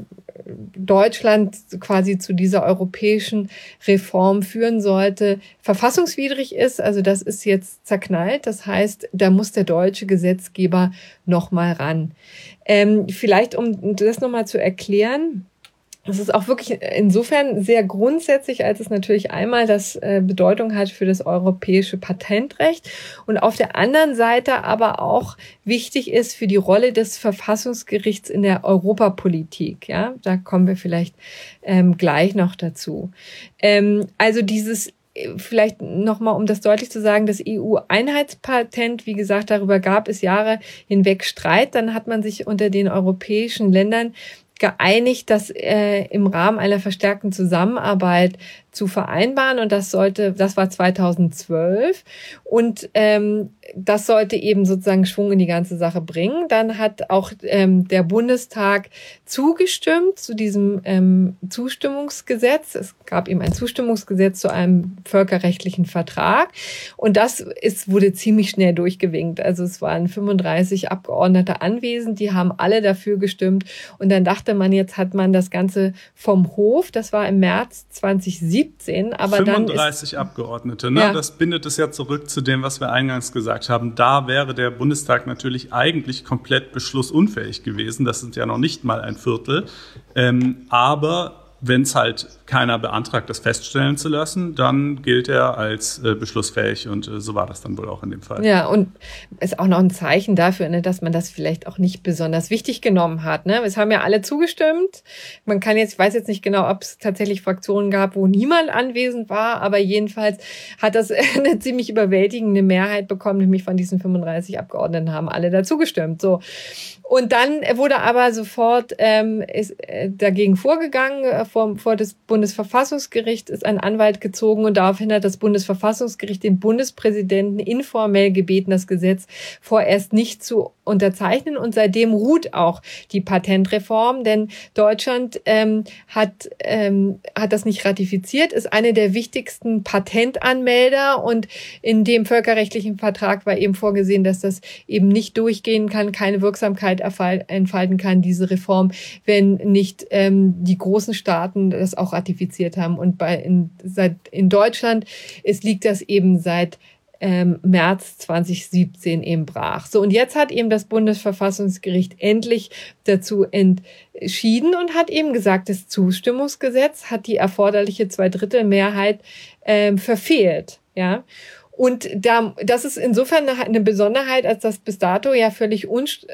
Deutschland quasi zu dieser europäischen Reform führen sollte, verfassungswidrig ist. Also das ist jetzt zerknallt. Das heißt, da muss der deutsche Gesetzgeber nochmal ran. Vielleicht, um das nochmal zu erklären, es ist auch wirklich insofern sehr grundsätzlich, als es natürlich einmal das Bedeutung hat für das europäische Patentrecht und auf der anderen Seite aber auch wichtig ist für die Rolle des Verfassungsgerichts in der Europapolitik. Ja, da kommen wir vielleicht gleich noch dazu. Also dieses vielleicht nochmal, um das deutlich zu sagen, das EU-Einheitspatent, wie gesagt, darüber gab es Jahre hinweg Streit. Dann hat man sich unter den europäischen Ländern geeinigt, das im Rahmen einer verstärkten Zusammenarbeit zu vereinbaren und das war 2012 und das sollte eben sozusagen Schwung in die ganze Sache bringen. Dann hat auch der Bundestag zugestimmt zu diesem Zustimmungsgesetz. Es gab eben ein Zustimmungsgesetz zu einem völkerrechtlichen Vertrag und das wurde ziemlich schnell durchgewinkt. Also es waren 35 Abgeordnete anwesend, die haben alle dafür gestimmt und dann dachte man, jetzt hat man das Ganze vom Hof. Das war im März 2017. Aber 35 Abgeordnete, ne? Ja. Das bindet es ja zurück zu dem, was wir eingangs gesagt haben. Da wäre der Bundestag natürlich eigentlich komplett beschlussunfähig gewesen. Das sind ja noch nicht mal ein Viertel. Aber wenn es halt keiner beantragt, das feststellen zu lassen, dann gilt er als beschlussfähig und so war das dann wohl auch in dem Fall. Ja, und ist auch noch ein Zeichen dafür, ne, dass man das vielleicht auch nicht besonders wichtig genommen hat. Ne? Es haben ja alle zugestimmt. Ich weiß jetzt nicht genau, ob es tatsächlich Fraktionen gab, wo niemand anwesend war, aber jedenfalls hat das eine ziemlich überwältigende Mehrheit bekommen, nämlich von diesen 35 Abgeordneten haben alle dazu gestimmt. So. Und dann wurde aber sofort dagegen vorgegangen vor das Bundesverfassungsgericht ist ein Anwalt gezogen und daraufhin hat das Bundesverfassungsgericht den Bundespräsidenten informell gebeten, das Gesetz vorerst nicht zu unterzeichnen. Und seitdem ruht auch die Patentreform, denn Deutschland hat das nicht ratifiziert, ist eine der wichtigsten Patentanmelder und in dem völkerrechtlichen Vertrag war eben vorgesehen, dass das eben nicht durchgehen kann, keine Wirksamkeit entfalten kann, diese Reform, wenn nicht die großen Staaten das auch ratifiziert haben. Und in Deutschland liegt das eben seit März 2017 eben brach. So, und jetzt hat eben das Bundesverfassungsgericht endlich dazu entschieden und hat eben gesagt, das Zustimmungsgesetz hat die erforderliche Zweidrittelmehrheit verfehlt, ja. Und das ist insofern eine Besonderheit, als das bis dato ja völlig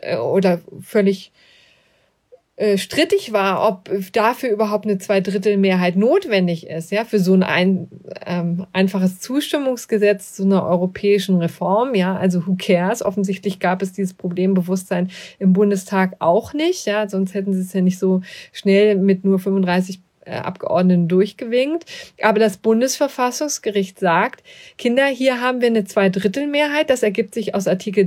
strittig war, ob dafür überhaupt eine Zweidrittelmehrheit notwendig ist, ja, für so ein einfaches Zustimmungsgesetz zu einer europäischen Reform, ja, also who cares? Offensichtlich gab es dieses Problembewusstsein im Bundestag auch nicht, ja, sonst hätten sie es ja nicht so schnell mit nur 35 Abgeordneten durchgewinkt. Aber das Bundesverfassungsgericht sagt, Kinder, hier haben wir eine Zweidrittelmehrheit. Das ergibt sich aus Artikel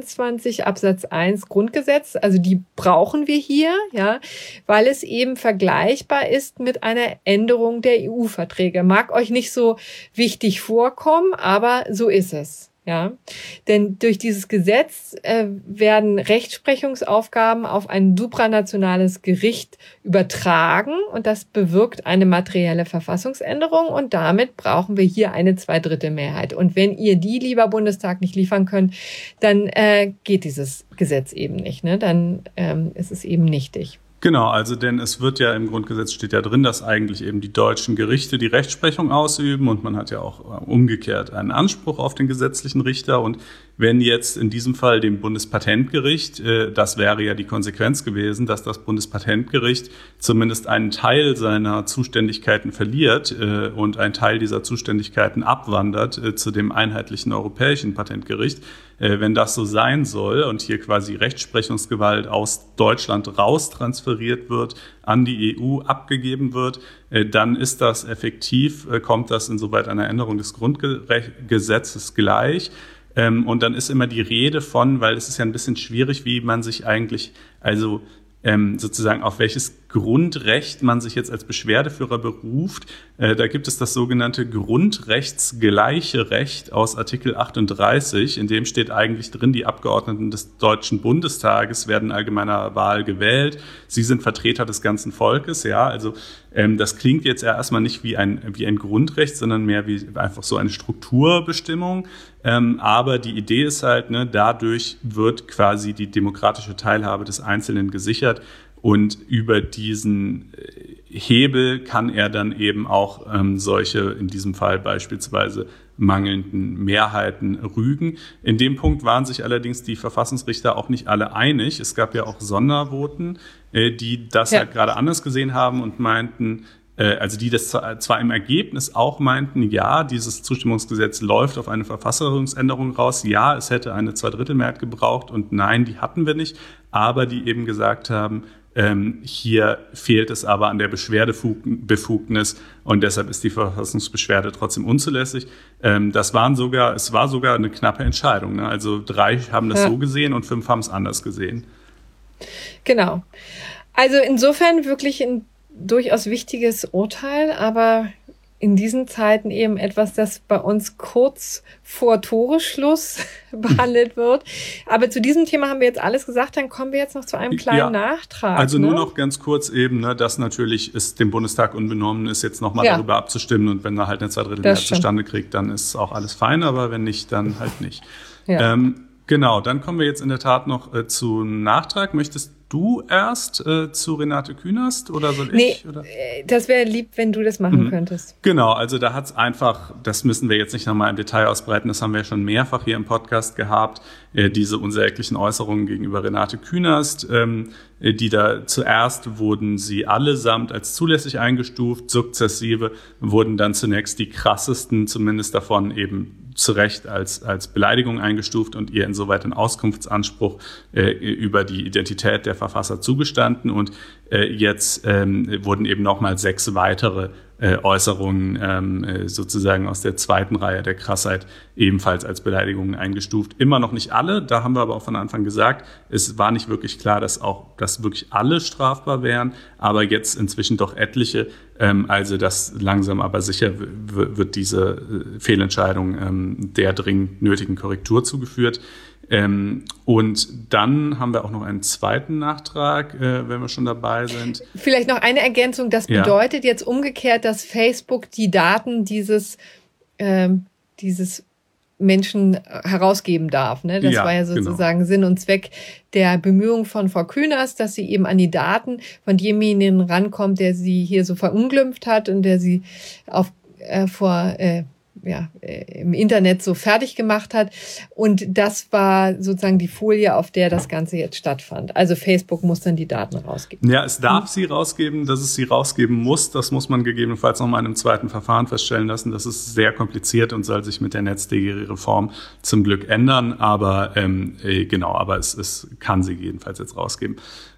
23 Absatz 1 Grundgesetz. Also die brauchen wir hier, ja, weil es eben vergleichbar ist mit einer Änderung der EU-Verträge. Mag euch nicht so wichtig vorkommen, aber so ist es. Ja, denn durch dieses Gesetz werden Rechtsprechungsaufgaben auf ein supranationales Gericht übertragen und das bewirkt eine materielle Verfassungsänderung und damit brauchen wir hier eine Zweidrittelmehrheit. Und wenn ihr die, lieber Bundestag, nicht liefern könnt, dann geht dieses Gesetz eben nicht, ne? Dann ist es eben nichtig. Genau, also denn es wird ja im Grundgesetz steht ja drin, dass eigentlich eben die deutschen Gerichte die Rechtsprechung ausüben und man hat ja auch umgekehrt einen Anspruch auf den gesetzlichen Richter und wenn jetzt in diesem Fall dem Bundespatentgericht, das wäre ja die Konsequenz gewesen, dass das Bundespatentgericht zumindest einen Teil seiner Zuständigkeiten verliert und ein Teil dieser Zuständigkeiten abwandert zu dem einheitlichen europäischen Patentgericht. Wenn das so sein soll und hier quasi Rechtsprechungsgewalt aus Deutschland raus transferiert wird, an die EU abgegeben wird, dann ist das effektiv, kommt das insoweit einer Änderung des Grundgesetzes gleich. Und dann ist immer die Rede von, weil es ist ja ein bisschen schwierig, wie man sich eigentlich, also sozusagen auf welches Grundrecht man sich jetzt als Beschwerdeführer beruft. Da gibt es das sogenannte grundrechtsgleiche Recht aus Artikel 38, in dem steht eigentlich drin, die Abgeordneten des Deutschen Bundestages werden in allgemeiner Wahl gewählt. Sie sind Vertreter des ganzen Volkes, ja, also das klingt jetzt erstmal nicht wie ein Grundrecht, sondern mehr wie einfach so eine Strukturbestimmung. Aber die Idee ist halt, ne, dadurch wird quasi die demokratische Teilhabe des Einzelnen gesichert. Und über diesen Hebel kann er dann eben auch solche, in diesem Fall beispielsweise mangelnden Mehrheiten rügen. In dem Punkt waren sich allerdings die Verfassungsrichter auch nicht alle einig. Es gab ja auch Sondervoten, die das halt gerade anders gesehen haben und meinten, also die das zwar im Ergebnis auch meinten, ja, dieses Zustimmungsgesetz läuft auf eine Verfassungsänderung raus, ja, es hätte eine Zweidrittelmehrheit gebraucht und nein, die hatten wir nicht, aber die eben gesagt haben, hier fehlt es aber an der Beschwerdebefugnis und deshalb ist die Verfassungsbeschwerde trotzdem unzulässig. Es war sogar eine knappe Entscheidung, ne? Also 3 haben das so gesehen und 5 haben es anders gesehen. Genau. Also insofern wirklich ein durchaus wichtiges Urteil, aber in diesen Zeiten eben etwas, das bei uns kurz vor Toreschluss behandelt wird. Aber zu diesem Thema haben wir jetzt alles gesagt, dann kommen wir jetzt noch zu einem kleinen Nachtrag. Also nur noch ganz kurz eben, ne, dass natürlich es dem Bundestag unbenommen ist, jetzt nochmal darüber abzustimmen und wenn er halt eine Zweidrittelmehrheit zustande kriegt, dann ist auch alles fein, aber wenn nicht, dann halt nicht. Ja. Genau, dann kommen wir jetzt in der Tat noch zu einem Nachtrag. Möchtest du erst zu Renate Künast oder soll ich? Oder? Das wäre lieb, wenn du das machen könntest. Genau, also da hat's einfach, das müssen wir jetzt nicht nochmal im Detail ausbreiten, das haben wir ja schon mehrfach hier im Podcast gehabt, diese unsäglichen Äußerungen gegenüber Renate Künast, die da zuerst wurden sie allesamt als zulässig eingestuft, sukzessive wurden dann zunächst die krassesten, zumindest davon eben zu Recht als Beleidigung eingestuft und ihr insoweit einen Auskunftsanspruch über die Identität der Verfasser zugestanden. Und jetzt wurden eben nochmal 6 weitere Äußerungen sozusagen aus der zweiten Reihe der Krassheit ebenfalls als Beleidigungen eingestuft. Immer noch nicht alle, da haben wir aber auch von Anfang gesagt, es war nicht wirklich klar, dass wirklich alle strafbar wären, aber jetzt inzwischen doch etliche. Also dass langsam aber sicher wird diese Fehlentscheidung der dringend nötigen Korrektur zugeführt. Und dann haben wir auch noch einen zweiten Nachtrag, wenn wir schon dabei sind. Vielleicht noch eine Ergänzung. Das bedeutet jetzt umgekehrt, dass Facebook die Daten dieses Menschen herausgeben darf. Ne? Das war ja sozusagen Sinn und Zweck der Bemühung von Frau Künast, dass sie eben an die Daten von demjenigen rankommt, der sie hier so verunglimpft hat und der sie im Internet so fertig gemacht hat. Und das war sozusagen die Folie, auf der das Ganze jetzt stattfand. Also Facebook muss dann die Daten rausgeben. Ja, es darf sie rausgeben, dass es sie rausgeben muss. Das muss man gegebenenfalls noch mal in einem zweiten Verfahren feststellen lassen. Das ist sehr kompliziert und soll sich mit der NetzDG-Reform zum Glück ändern. Aber aber es kann sie jedenfalls jetzt rausgeben.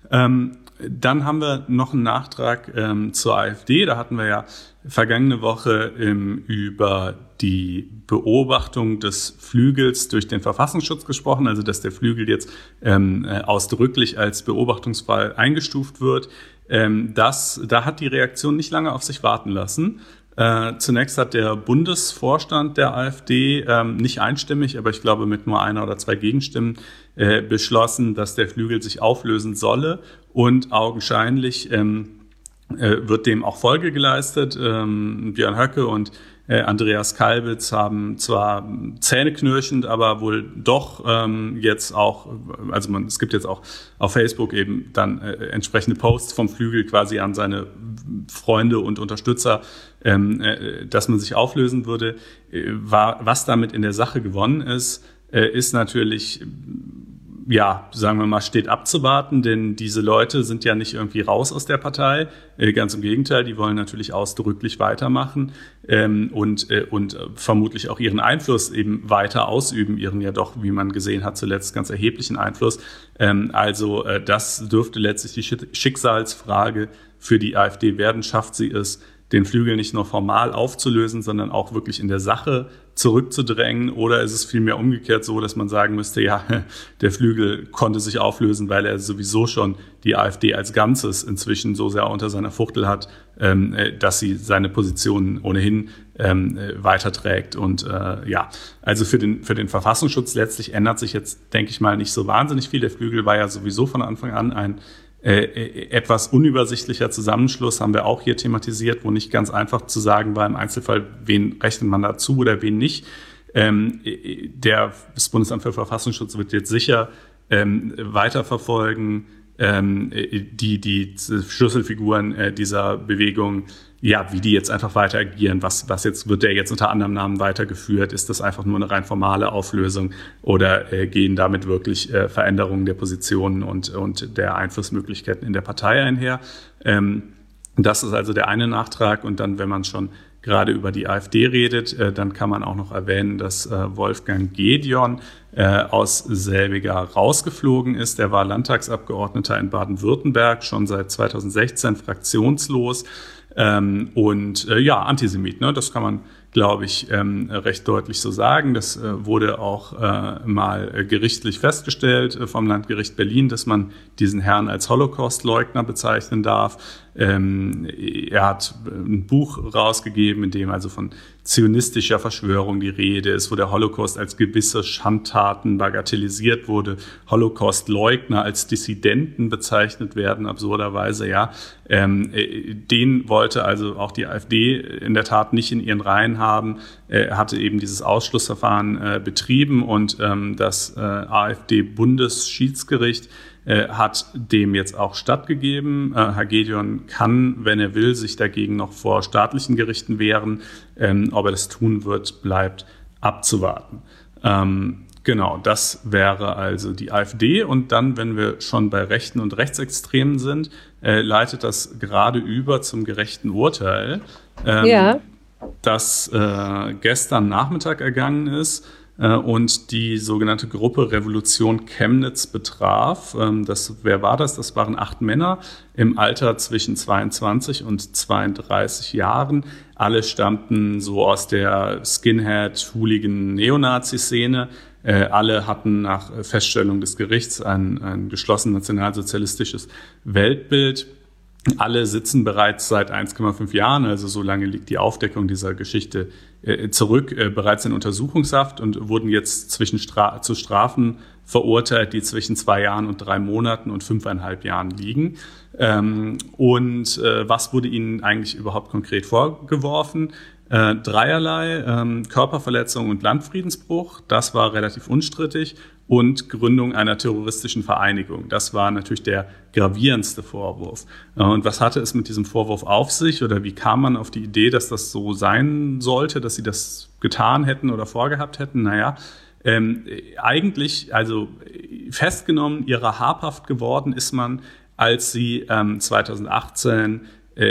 Dann haben wir noch einen Nachtrag zur AfD. Da hatten wir ja vergangene Woche über die Beobachtung des Flügels durch den Verfassungsschutz gesprochen, also dass der Flügel jetzt ausdrücklich als Beobachtungsfall eingestuft wird. Da hat die Reaktion nicht lange auf sich warten lassen. Zunächst hat der Bundesvorstand der AfD nicht einstimmig, aber ich glaube mit nur 1 oder 2 Gegenstimmen beschlossen, dass der Flügel sich auflösen solle, und augenscheinlich wird dem auch Folge geleistet. Björn Höcke und Andreas Kalbitz haben zwar zähneknirschend, aber wohl doch jetzt auch, es gibt jetzt auch auf Facebook eben dann entsprechende Posts vom Flügel quasi an seine Freunde und Unterstützer, dass man sich auflösen würde. Was damit in der Sache gewonnen ist natürlich, sagen wir mal, steht abzuwarten, denn diese Leute sind ja nicht irgendwie raus aus der Partei. Ganz im Gegenteil, die wollen natürlich ausdrücklich weitermachen und vermutlich auch ihren Einfluss eben weiter ausüben, ihren ja doch, wie man gesehen hat, zuletzt ganz erheblichen Einfluss. Das dürfte letztlich die Schicksalsfrage für die AfD werden. Schafft sie es, den Flügel nicht nur formal aufzulösen, sondern auch wirklich in der Sache zurückzudrängen? Oder ist es vielmehr umgekehrt so, dass man sagen müsste, der Flügel konnte sich auflösen, weil er sowieso schon die AfD als Ganzes inzwischen so sehr unter seiner Fuchtel hat, dass sie seine Positionen ohnehin weiterträgt. Und also für den Verfassungsschutz letztlich ändert sich jetzt, denke ich mal, nicht so wahnsinnig viel. Der Flügel war ja sowieso von Anfang an ein etwas unübersichtlicher Zusammenschluss, haben wir auch hier thematisiert, wo nicht ganz einfach zu sagen war im Einzelfall, wen rechnet man dazu oder wen nicht. Das Bundesamt für Verfassungsschutz wird jetzt sicher weiterverfolgen, die Schlüsselfiguren dieser Bewegung, wie die jetzt einfach weiter agieren. Was jetzt wird der jetzt unter anderem Namen weitergeführt? Ist das einfach nur eine rein formale Auflösung oder gehen damit wirklich Veränderungen der Positionen und der Einflussmöglichkeiten in der Partei einher? Das ist also der eine Nachtrag. Und dann, wenn man schon gerade über die AfD redet, dann kann man auch noch erwähnen, dass Wolfgang Gedeon aus selbiger rausgeflogen ist. Er war Landtagsabgeordneter in Baden-Württemberg, schon seit 2016 fraktionslos. Antisemit, ne? Das kann man, glaube ich, recht deutlich so sagen. Das wurde auch mal gerichtlich festgestellt vom Landgericht Berlin, dass man diesen Herrn als Holocaust-Leugner bezeichnen darf. Er hat ein Buch rausgegeben, in dem also von zionistischer Verschwörung die Rede ist, wo der Holocaust als gewisse Schandtaten bagatellisiert wurde, Holocaust-Leugner als Dissidenten bezeichnet werden, absurderweise, Den wollte also auch die AfD in der Tat nicht in ihren Reihen haben. Er hatte eben dieses Ausschlussverfahren betrieben und das AfD-Bundesschiedsgericht hat dem jetzt auch stattgegeben. Herr Gedeon kann, wenn er will, sich dagegen noch vor staatlichen Gerichten wehren. Ob er das tun wird, bleibt abzuwarten. Das wäre also die AfD. Und dann, wenn wir schon bei Rechten und Rechtsextremen sind, leitet das gerade über zum gerechten Urteil. das gestern Nachmittag ergangen ist und die sogenannte Gruppe Revolution Chemnitz betraf. Wer war das? Das waren 8 Männer im Alter zwischen 22 und 32 Jahren. Alle stammten so aus der Skinhead, Hooligan, Neonazi-Szene. Alle hatten nach Feststellung des Gerichts ein geschlossen nationalsozialistisches Weltbild. Alle sitzen bereits seit 1,5 Jahren, also so lange liegt die Aufdeckung dieser Geschichte zurück, bereits in Untersuchungshaft und wurden jetzt zu Strafen verurteilt, die zwischen 2 Jahren und 3 Monaten und 5,5 Jahren liegen. Was wurde ihnen eigentlich überhaupt konkret vorgeworfen? Dreierlei, Körperverletzung und Landfriedensbruch, das war relativ unstrittig, und Gründung einer terroristischen Vereinigung. Das war natürlich der gravierendste Vorwurf. Und was hatte es mit diesem Vorwurf auf sich oder wie kam man auf die Idee, dass das so sein sollte, dass sie das getan hätten oder vorgehabt hätten? Eigentlich, also festgenommen, ihrer habhaft geworden ist man, als sie 2018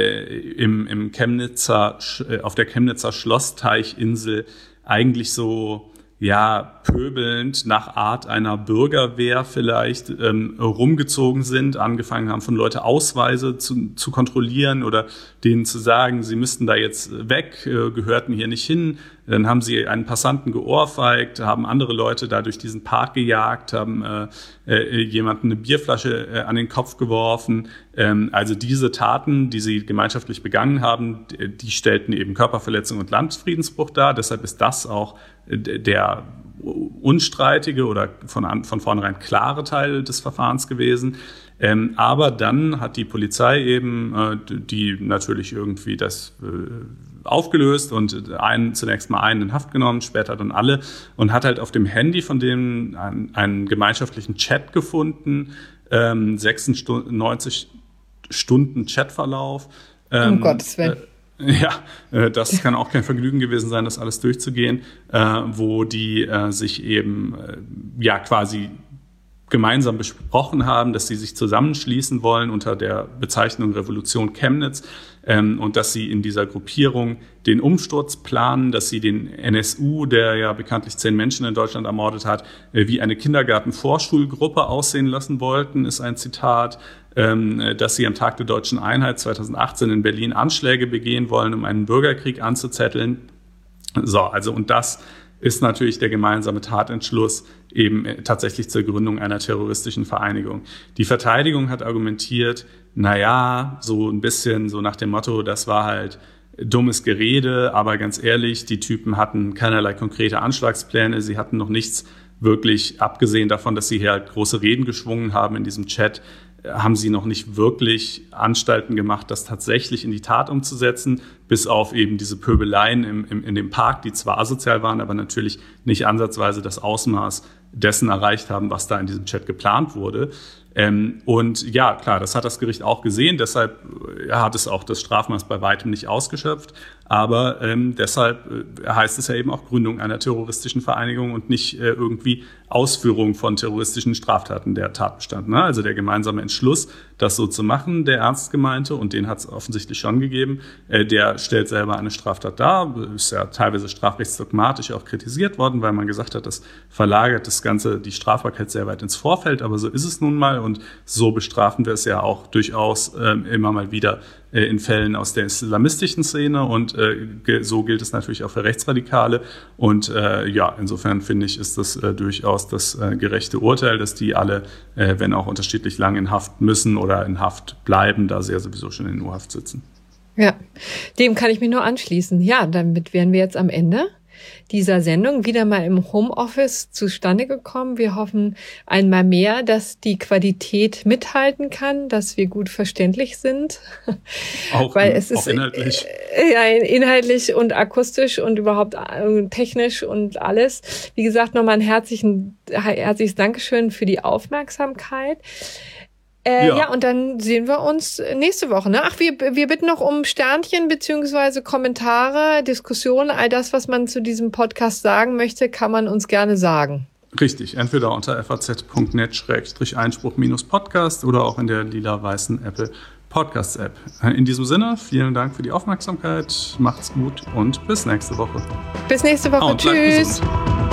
auf der Chemnitzer Schlossteichinsel eigentlich so pöbelnd nach Art einer Bürgerwehr vielleicht rumgezogen sind, angefangen haben von Leute Ausweise zu kontrollieren oder denen zu sagen, sie müssten da jetzt weg, gehörten hier nicht hin. Dann haben sie einen Passanten geohrfeigt, haben andere Leute da durch diesen Park gejagt, haben jemanden eine Bierflasche an den Kopf geworfen. Also diese Taten, die sie gemeinschaftlich begangen haben, die stellten eben Körperverletzung und Landfriedensbruch dar. Deshalb ist das auch der unstreitige oder von vornherein klare Teil des Verfahrens gewesen. Aber dann hat die Polizei eben, die natürlich irgendwie das aufgelöst und zunächst mal einen in Haft genommen, später dann alle, und hat halt auf dem Handy von denen einen gemeinschaftlichen Chat gefunden, 96 Stunden Chatverlauf. Um Gottes Willen. Das kann auch kein Vergnügen gewesen sein, das alles durchzugehen, wo die sich eben quasi gemeinsam besprochen haben, dass sie sich zusammenschließen wollen unter der Bezeichnung Revolution Chemnitz und dass sie in dieser Gruppierung den Umsturz planen, dass sie den NSU, der ja bekanntlich 10 Menschen in Deutschland ermordet hat, wie eine Kindergarten-Vorschulgruppe aussehen lassen wollten, ist ein Zitat. Dass sie am Tag der Deutschen Einheit 2018 in Berlin Anschläge begehen wollen, um einen Bürgerkrieg anzuzetteln. Und das ist natürlich der gemeinsame Tatentschluss eben tatsächlich zur Gründung einer terroristischen Vereinigung. Die Verteidigung hat argumentiert, so ein bisschen so nach dem Motto, das war halt dummes Gerede, aber ganz ehrlich, die Typen hatten keinerlei konkrete Anschlagspläne, sie hatten noch nichts wirklich, abgesehen davon, dass sie hier halt große Reden geschwungen haben in diesem Chat, haben sie noch nicht wirklich Anstalten gemacht, das tatsächlich in die Tat umzusetzen, bis auf eben diese Pöbeleien in dem Park, die zwar asozial waren, aber natürlich nicht ansatzweise das Ausmaß dessen erreicht haben, was da in diesem Chat geplant wurde. Das hat das Gericht auch gesehen, deshalb hat es auch das Strafmaß bei weitem nicht ausgeschöpft. Aber deshalb heißt es ja eben auch Gründung einer terroristischen Vereinigung und nicht irgendwie Ausführung von terroristischen Straftaten der Tatbestand. Ne? Also der gemeinsame Entschluss, das so zu machen, der ernst gemeinte, und den hat es offensichtlich schon gegeben, der stellt selber eine Straftat dar, ist ja teilweise strafrechtsdogmatisch auch kritisiert worden, weil man gesagt hat, das verlagert das Ganze, die Strafbarkeit sehr weit ins Vorfeld, aber so ist es nun mal und so bestrafen wir es ja auch durchaus immer mal wieder in Fällen aus der islamistischen Szene und so gilt es natürlich auch für Rechtsradikale und insofern finde ich, ist das durchaus das gerechte Urteil, dass die alle, wenn auch unterschiedlich lang in Haft müssen oder in Haft bleiben, da sie ja sowieso schon in U-Haft sitzen. Ja, dem kann ich mich nur anschließen. Ja, damit wären wir jetzt am Ende dieser Sendung wieder mal im Homeoffice zustande gekommen. Wir hoffen einmal mehr, dass die Qualität mithalten kann, dass wir gut verständlich sind. Auch inhaltlich. Inhaltlich und akustisch und überhaupt technisch und alles. Wie gesagt, nochmal ein herzliches Dankeschön für die Aufmerksamkeit. Und dann sehen wir uns nächste Woche. Ne? Ach, wir bitten noch um Sternchen beziehungsweise Kommentare, Diskussionen, all das, was man zu diesem Podcast sagen möchte, kann man uns gerne sagen. Richtig, entweder unter faz.net/Einspruch-Podcast oder auch in der lila-weißen Apple Podcast-App. In diesem Sinne, vielen Dank für die Aufmerksamkeit, macht's gut und bis nächste Woche. Bis nächste Woche, und tschüss. Bleibt gesund.